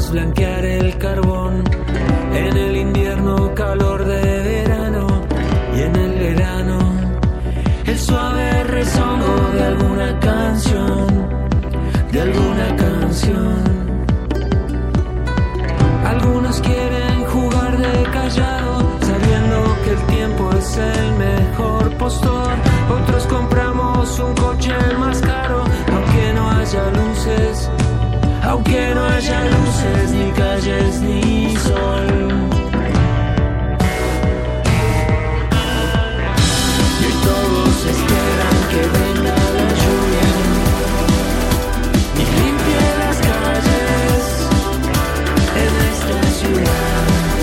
es blanquear el carbón. En el invierno calor de verano y en el verano el suave resono de alguna canción, de alguna canción. Algunos quieren jugar de callado, sabiendo que el tiempo es el mejor postor. Otros compramos un coche más caro, aunque no haya luces, aunque no haya luces, ni calles, ni sol. Y todos esperan que venga la lluvia y limpie las calles en esta ciudad.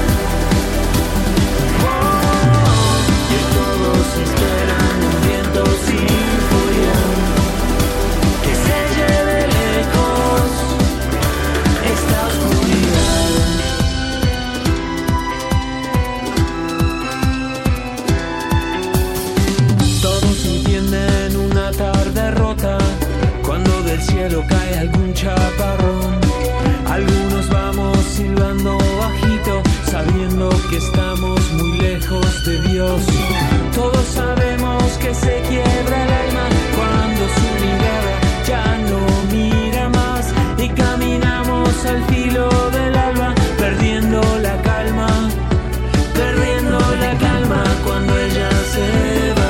Oh, y todos esperan un viento sin furia que se lleve lejos esta oscuridad. Todos entienden una tarde rota cuando del cielo cae algún chaparrón. Algunos vamos silbando bajito, sabiendo que estamos muy lejos de Dios. Todos sabemos que se quiebra el alma cuando su mirada ya no mira más y caminamos al filo del alba, perdiendo la calma, perdiendo la calma cuando ella se va.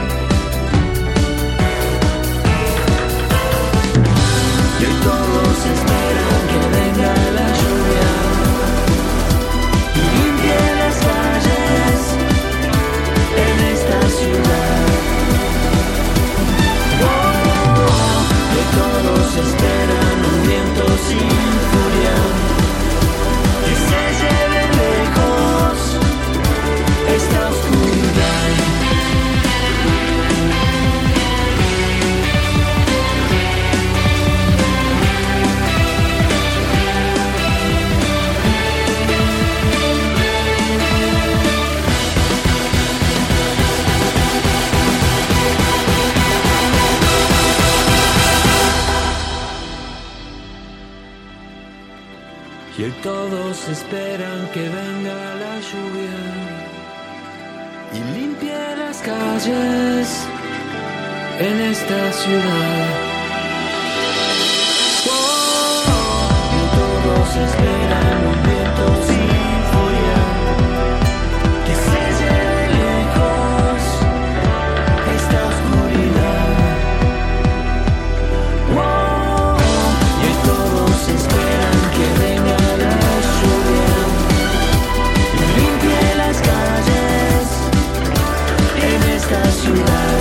Y hoy todos esperan que venga la lluvia y limpie las calles en esta ciudad. Oh, y todos esperan un viento sin furia que se lleve lejos esta oscuridad. Y hoy todos esperan que venga la lluvia y limpie las calles en esta ciudad. Oh, y todos esperan un viento sin furia que se lleve lejos esta oscuridad. Oh, y hoy todos esperan que venga la lluvia y limpie las calles en esta ciudad.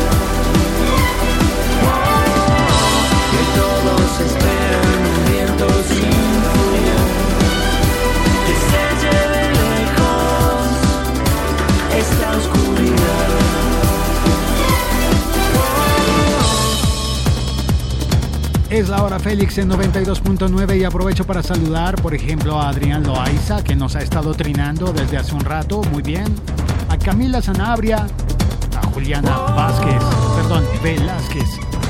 Oh, y todos esperan un viento sin furia que se lleve lejos esta oscuridad. Es la hora Félix en noventa y dos punto nueve y aprovecho para saludar, por ejemplo, a Adrián Loaiza, que nos ha estado trinando desde hace un rato, muy bien. A Camila Sanabria, a Juliana Vázquez, perdón, Velázquez.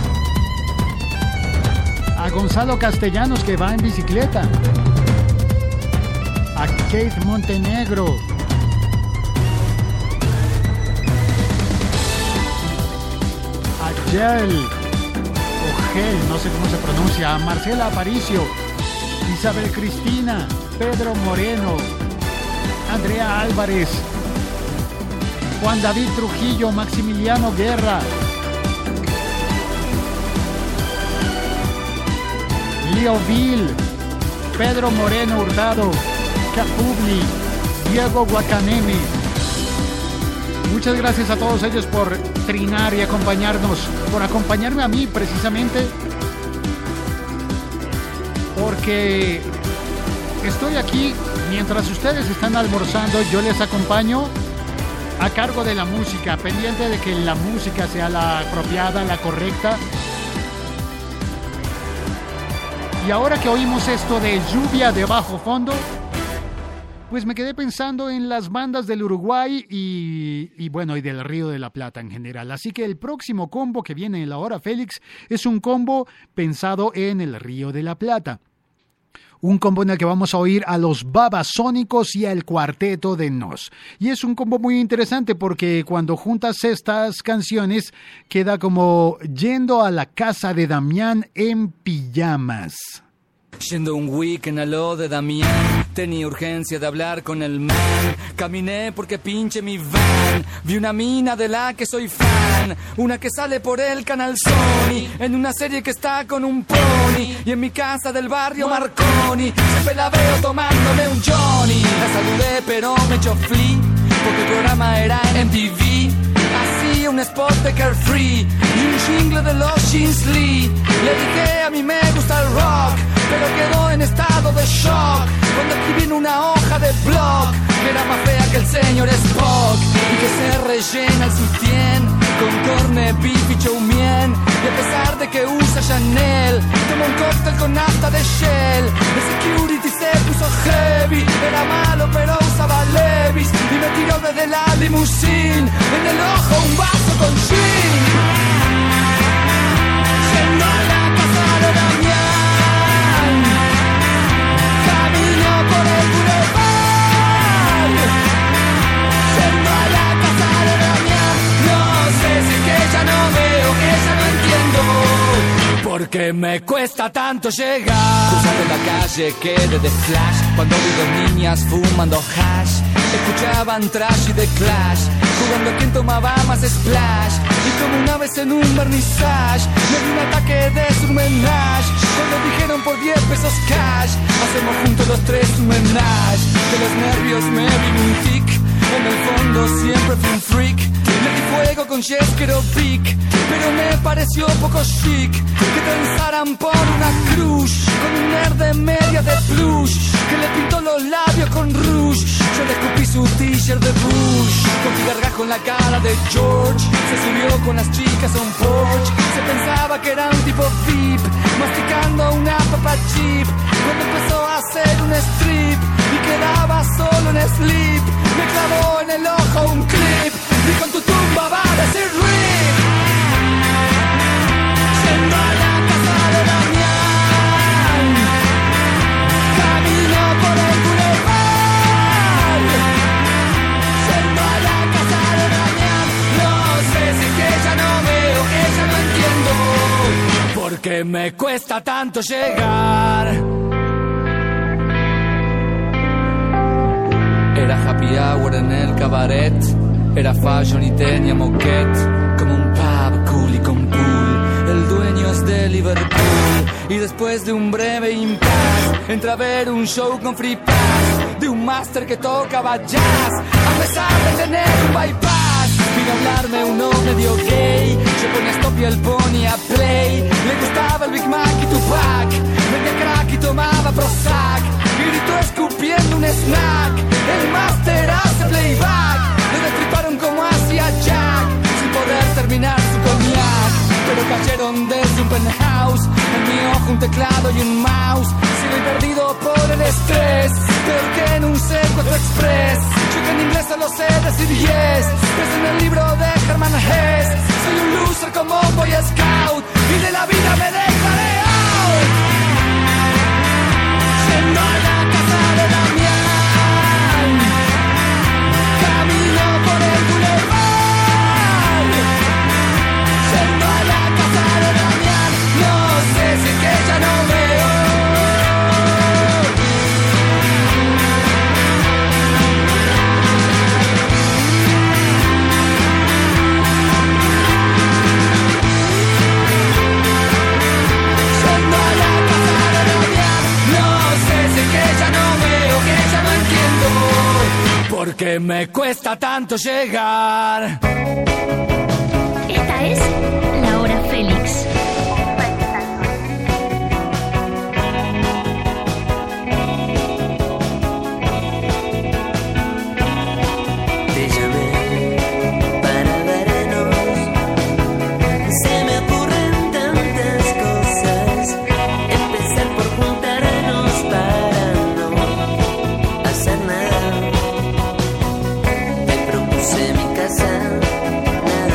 A Gonzalo Castellanos, que va en bicicleta. A Kate Montenegro. A Gel. No sé cómo se pronuncia, a Marcela Aparicio, Isabel Cristina, Pedro Moreno, Andrea Álvarez, Juan David Trujillo, Maximiliano Guerra, Leo Vil, Pedro Moreno Hurtado, Capubli, Diego Guacaneme. Muchas gracias a todos ellos por trinar y acompañarnos, por acompañarme a mí precisamente, porque estoy aquí mientras ustedes están almorzando. Yo les acompaño a cargo de la música, pendiente de que la música sea la apropiada, la correcta. Y ahora que oímos esto de lluvia de bajo fondo, pues me quedé pensando en las bandas del Uruguay y, y bueno, y del Río de la Plata en general. Así que el próximo combo que viene en la hora Félix es un combo pensado en el Río de la Plata. Un combo en el que vamos a oír a los Babasónicos y al Cuarteto de Nos. Y es un combo muy interesante porque cuando juntas estas canciones queda como Yendo a la casa de Damián en pijamas. Yendo un weekend a lo de Damián, tenía urgencia de hablar con el man. Caminé porque pinche mi van, vi una mina de la que soy fan, una que sale por el canal Sony, en una serie que está con un pony, y en mi casa del barrio Marconi, siempre la veo tomándome un Johnny. La saludé pero me echó flea, porque el programa era en M T V. Hacía un spot de Carefree y un jingle de los Jeans Lee. Le dije a mí me gusta el rock, pero quedó en estado de shock cuando escribí en una hoja de blog que era más fea que el señor Spock y que se rellena el sutién con corned beef y chow mein. Y a pesar de que usa Chanel, tomó un cóctel con nafta de Shell. El security se puso heavy, era malo pero usaba Levi's y me tiró desde la limusine, en el ojo un vaso con gin. Yendo a la casa de Damián, camino por el boulevard. Yendo a la casa de Damián, no sé si es que ya no veo, que ya no entiendo por qué me cuesta tanto llegar. Cruzando la calle quedé de flash cuando vi dos niñas fumando hash. Escuchaban trash y The Clash, jugando a quien tomaba más splash. Y como una vez en un vernissage me di un ataque de surmenage cuando dijeron por diez pesos cash hacemos juntos los tres un menage. De los nervios me vi un tic, en el fondo siempre fui un freak. Le di fuego con Jeskero Pic, pero me pareció poco chic que pensaran por una cruz con un nerd de media de plush que le pintó los labios con rouge. Yo le escupí su t-shirt de Bush con gargajo en la cara de George. Se subió con las chicas a un porch, se pensaba que era un tipo V I P masticando una papa chip cuando empezó a hacer un strip y quedaba solo en sleep. Me clavó en el ojo un clip y con tu tumba va a decir rip. Yendo a la casa de Damián, camino por el boulevard. Yendo a la casa de Damián, no sé si es que ya no veo, que ya no entiendo por qué me cuesta tanto llegar. Era happy hour en el cabaret, era fashion y tenía moquette, como un pub cool y con pool. El dueño es de Liverpool y después de un breve impasse entra a ver un show con free pass de un máster que tocaba jazz a pesar de tener un bypass. Vino a hablarme uno medio gay, yo ponía stop y él ponía play. Le gustaba el Big Mac y Tupac, vendía crack y tomaba Prozac y gritó escupiendo un snack. El máster hace playback, lo destriparon como hacía Jack sin poder terminar su cognac, pero cayeron desde un penthouse. En mi ojo un teclado y un mouse. Sigo perdido por el estrés, peor que en un secuestro express. Yo que en inglés solo sé decir yes, pienso en el libro de Herman Hesse. Soy un loser como un boy scout y de la vida me dejaré out. Yendo a la casa de Damián, camino por el boulevard. Yendo a la casa de Damián, no sé si es que ya no veo. Yendo a la casa de Damián, no sé si es que ya no veo, que ya no entiendo por qué me cuesta tanto llegar. Esta es La Hora Félix. Te llamé para vernos, se me ocurren tantas cosas. Empezar por juntarnos para no hacer nada. Te propuse mi casa, nada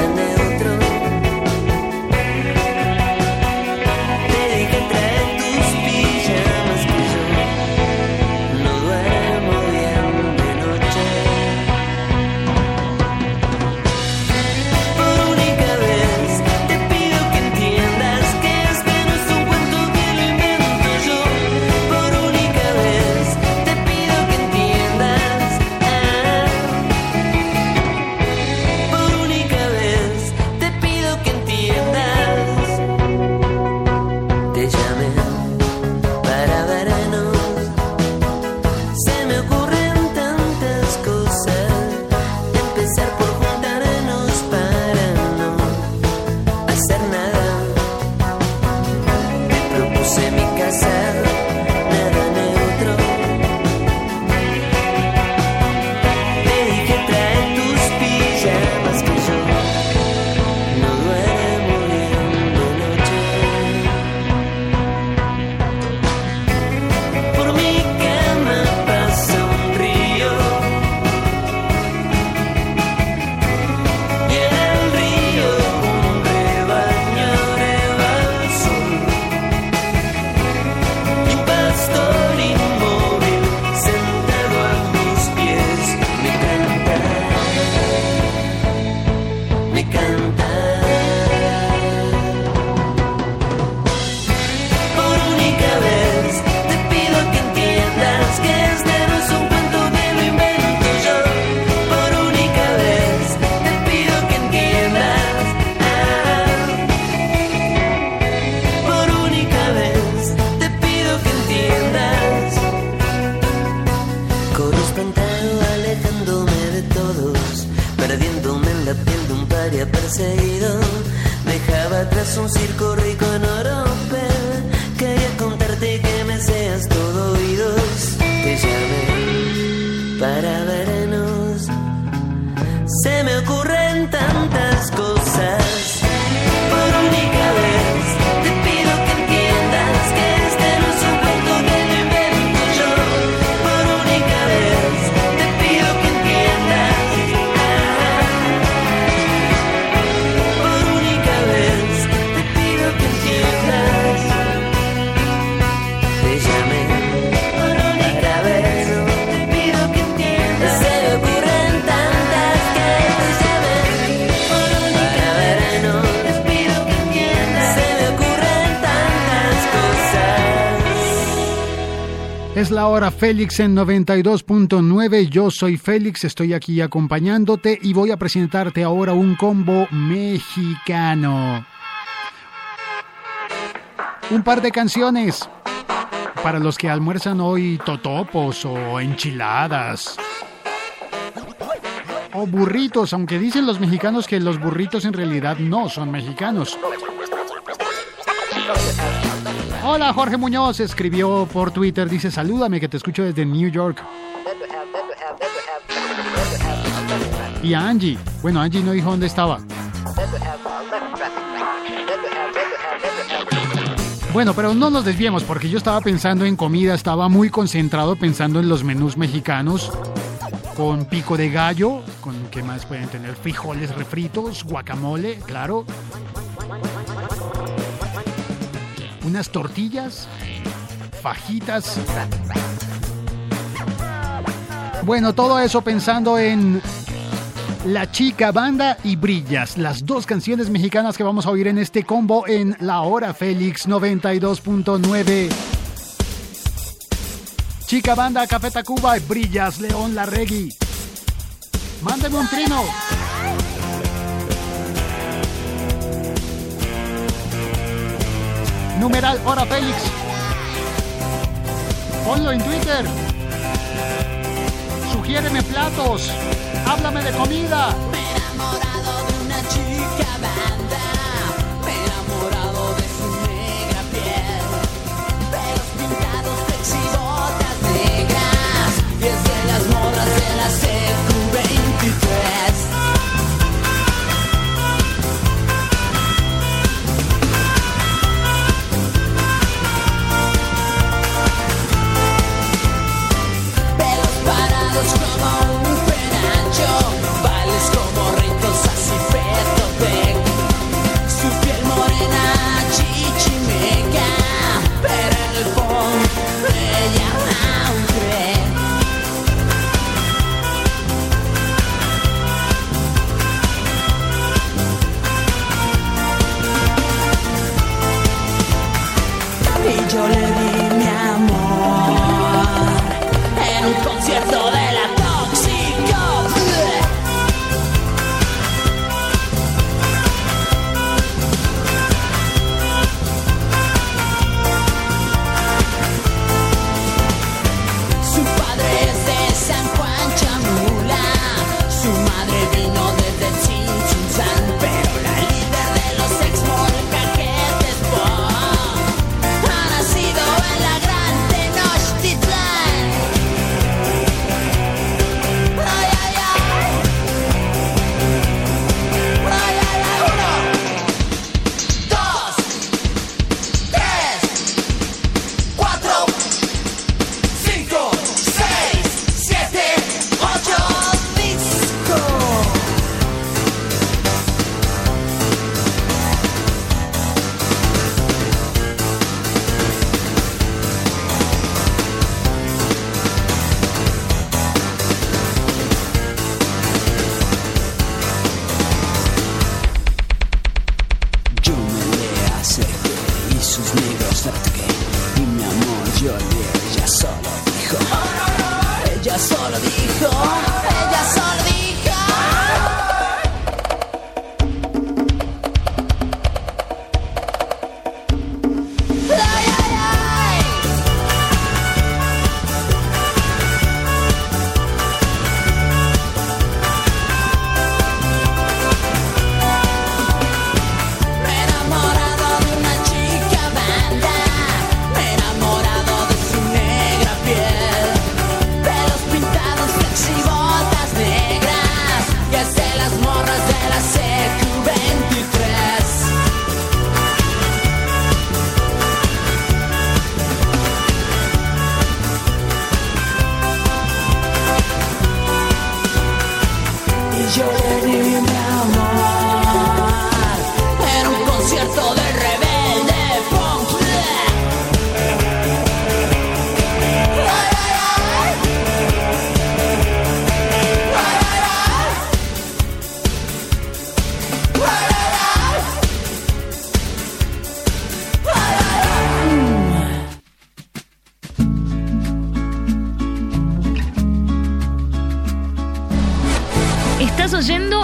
un circo rico en oropel. Quería contarte que me seas todo oídos. Te llamé para vernos. Se me ocurren tantas cosas. Por única vez te pido que entiendas que este no es un cuento que me invento yo. Por única vez te pido que entiendas. Por única vez te pido que entiendas. Te llamé por única vez. Te pido que entiendas. Se me ocurren tantas que te llamé por única verano. Te pido que entiendas. Se me ocurren tantas cosas. Es la hora Félix en noventa y dos punto nueve. Yo soy Félix, estoy aquí acompañándote y voy a presentarte ahora un combo mexicano. Un par de canciones para los que almuerzan hoy totopos o enchiladas o burritos, aunque dicen los mexicanos que los burritos en realidad no son mexicanos. Hola, Jorge Muñoz escribió por Twitter, dice: salúdame que te escucho desde New York. Y a Angie, bueno, Angie no dijo dónde estaba. Bueno, pero no nos desviemos porque yo estaba pensando en comida, estaba muy concentrado pensando en los menús mexicanos con pico de gallo, con qué más pueden tener, frijoles refritos, guacamole, claro. Unas tortillas, fajitas. Bueno, todo eso pensando en La Chica Banda y Brillas, las dos canciones mexicanas que vamos a oír en este combo en La Hora Félix noventa y dos punto nueve. Chica Banda, Café Tacuba y Brillas, León Larregui. Mándeme un trino. Numeral Hora Félix. Ponlo en Twitter. Sugiéreme platos. Háblame de comida. Me he enamorado de una chica banda. Me he enamorado de su negra piel. Pelos pintados, sexy, botas negras. Y es de las morras de la C Q veintitrés. Como un penacho, bailes como ritos así Petotec. Su piel morena, chichimeca, pero en el fondo ella aún cree. Y yo le di mi amor en un concierto de la me he enamorado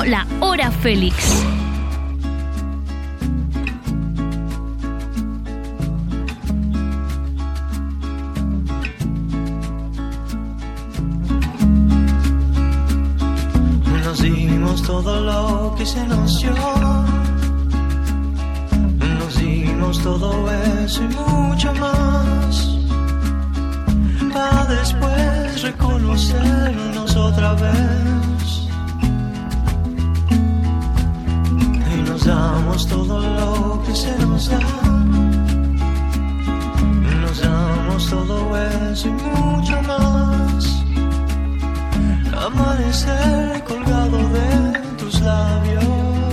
como La Hora Félix. Nos dimos todo lo que se nos dio, nos dimos todo eso y mucho más, para después reconocernos otra vez. Y nos damos todo lo que se nos da, nos damos todo eso y mucho más. Amanecer colgado de tus labios,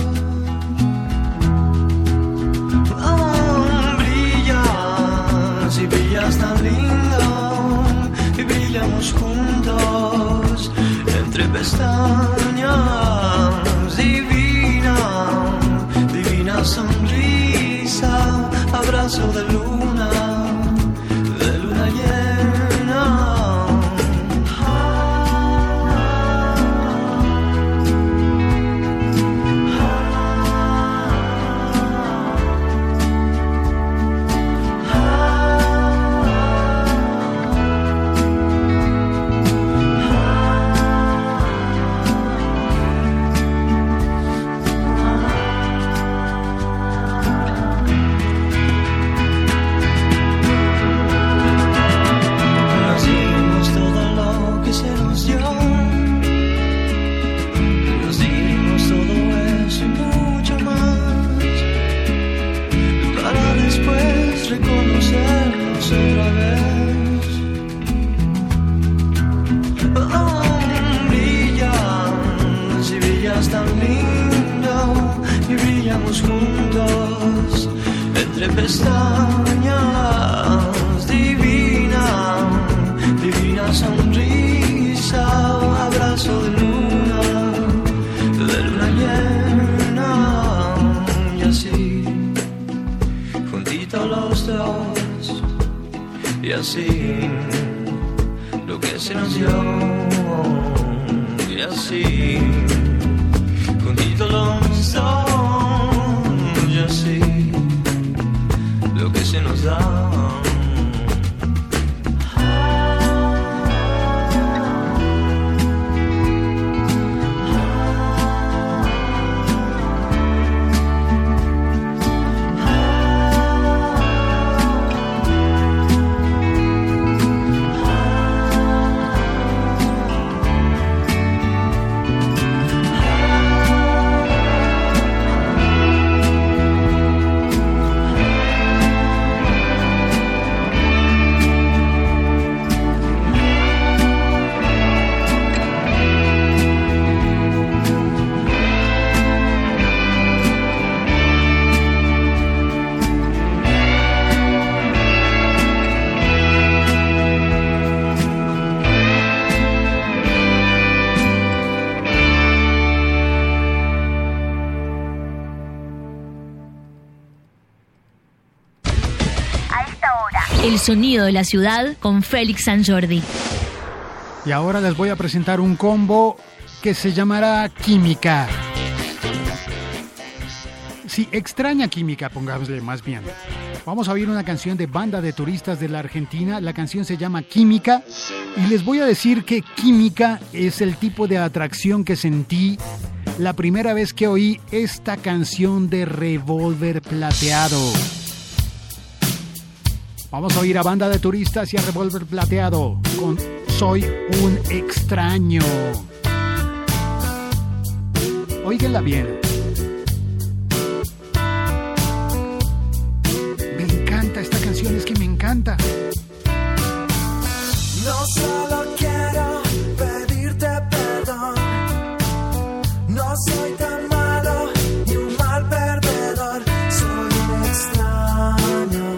oh, brillas y brillas tan lindo, y brillamos juntos entre pestañas. Divina, divina sonrisa, abrazo de luna, de luna llena. Juntos entre pestañas, divina, divina sonrisa, abrazo de luna, de luna llena, y así, juntitos los dos, y así, lo que se nos dio, y así, juntitos los dos. Sí, lo que se nos da. El sonido de la ciudad con Félix Sanjordi. Y ahora les voy a presentar un combo que se llamará Química. Sí, extraña química, pongámosle más bien. Vamos a oír una canción de Banda de Turistas de la Argentina. La canción se llama Química. Y les voy a decir que Química es el tipo de atracción que sentí la primera vez que oí esta canción de Revólver Plateado. Vamos a oír a Banda de Turistas y a Revólver Plateado con Soy un extraño. Óiganla bien. Me encanta esta canción, es que me encanta. No solo quiero pedirte perdón, no soy tan malo ni un mal perdedor, soy un extraño.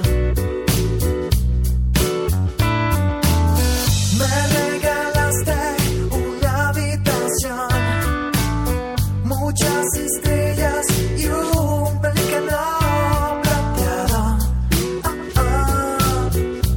Me regalaste una habitación, muchas estrellas y un pelícano plateado. Oh, oh.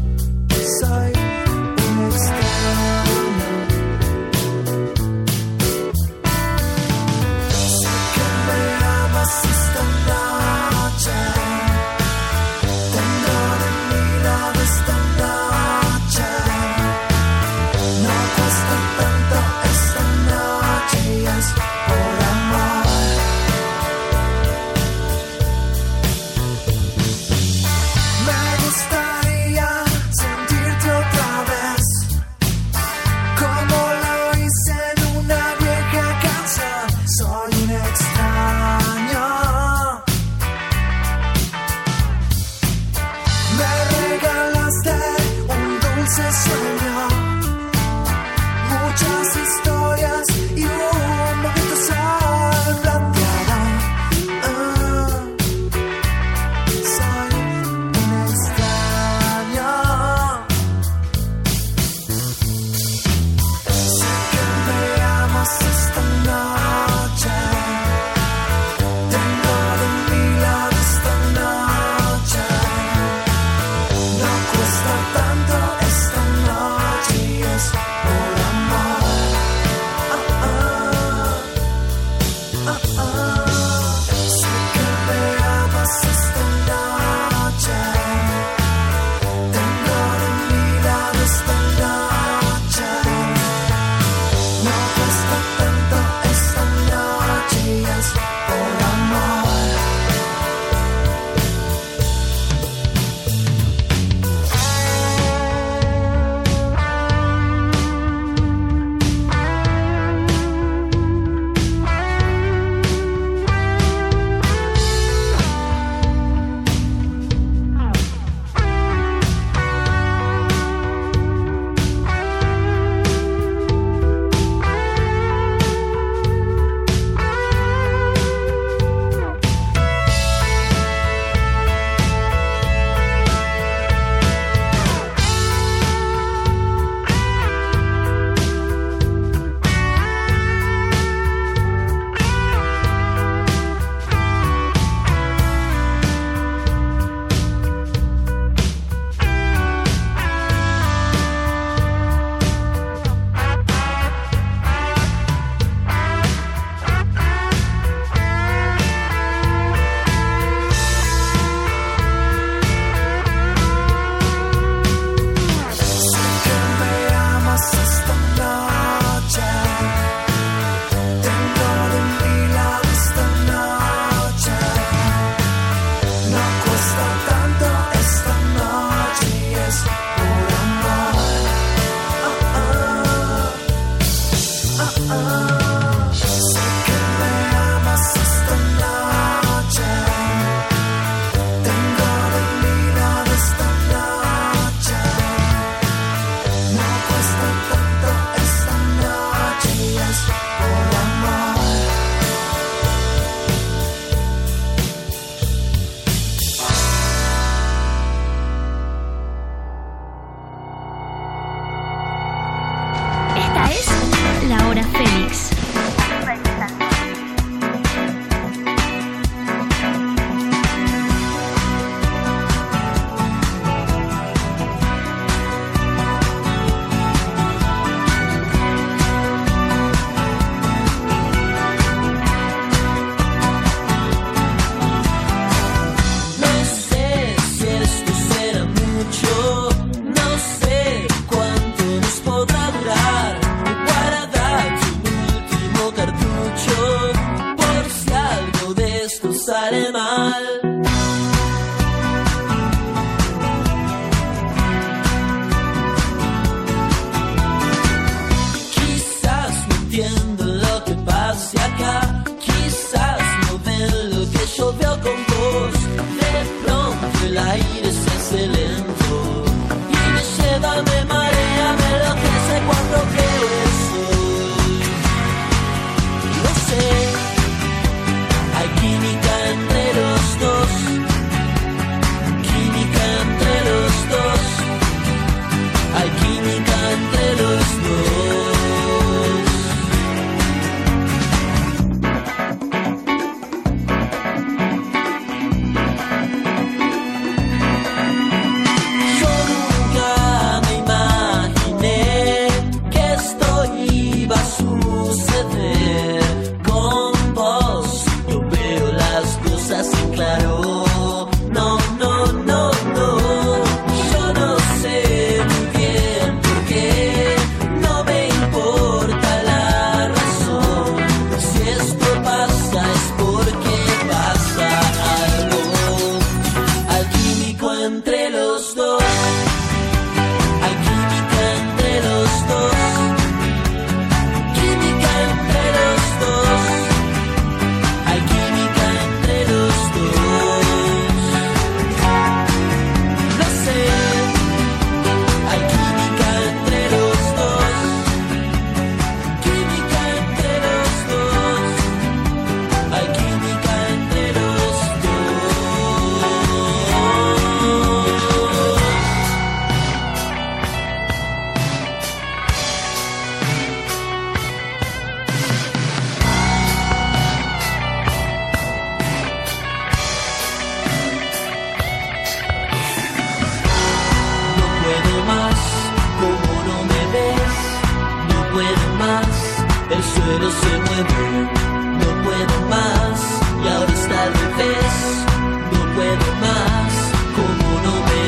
suelo se mueve, no puedo más, y ahora está al revés, no puedo más, como no me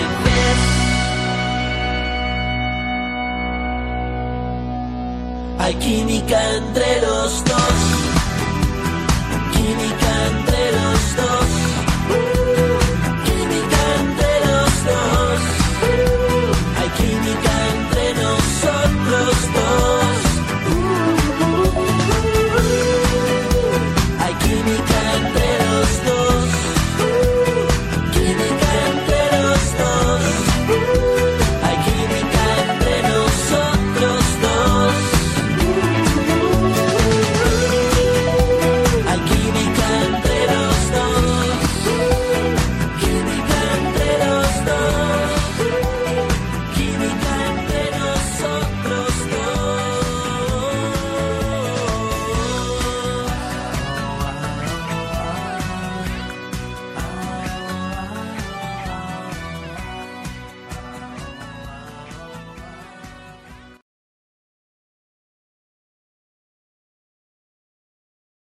ves. Hay química entre los dos.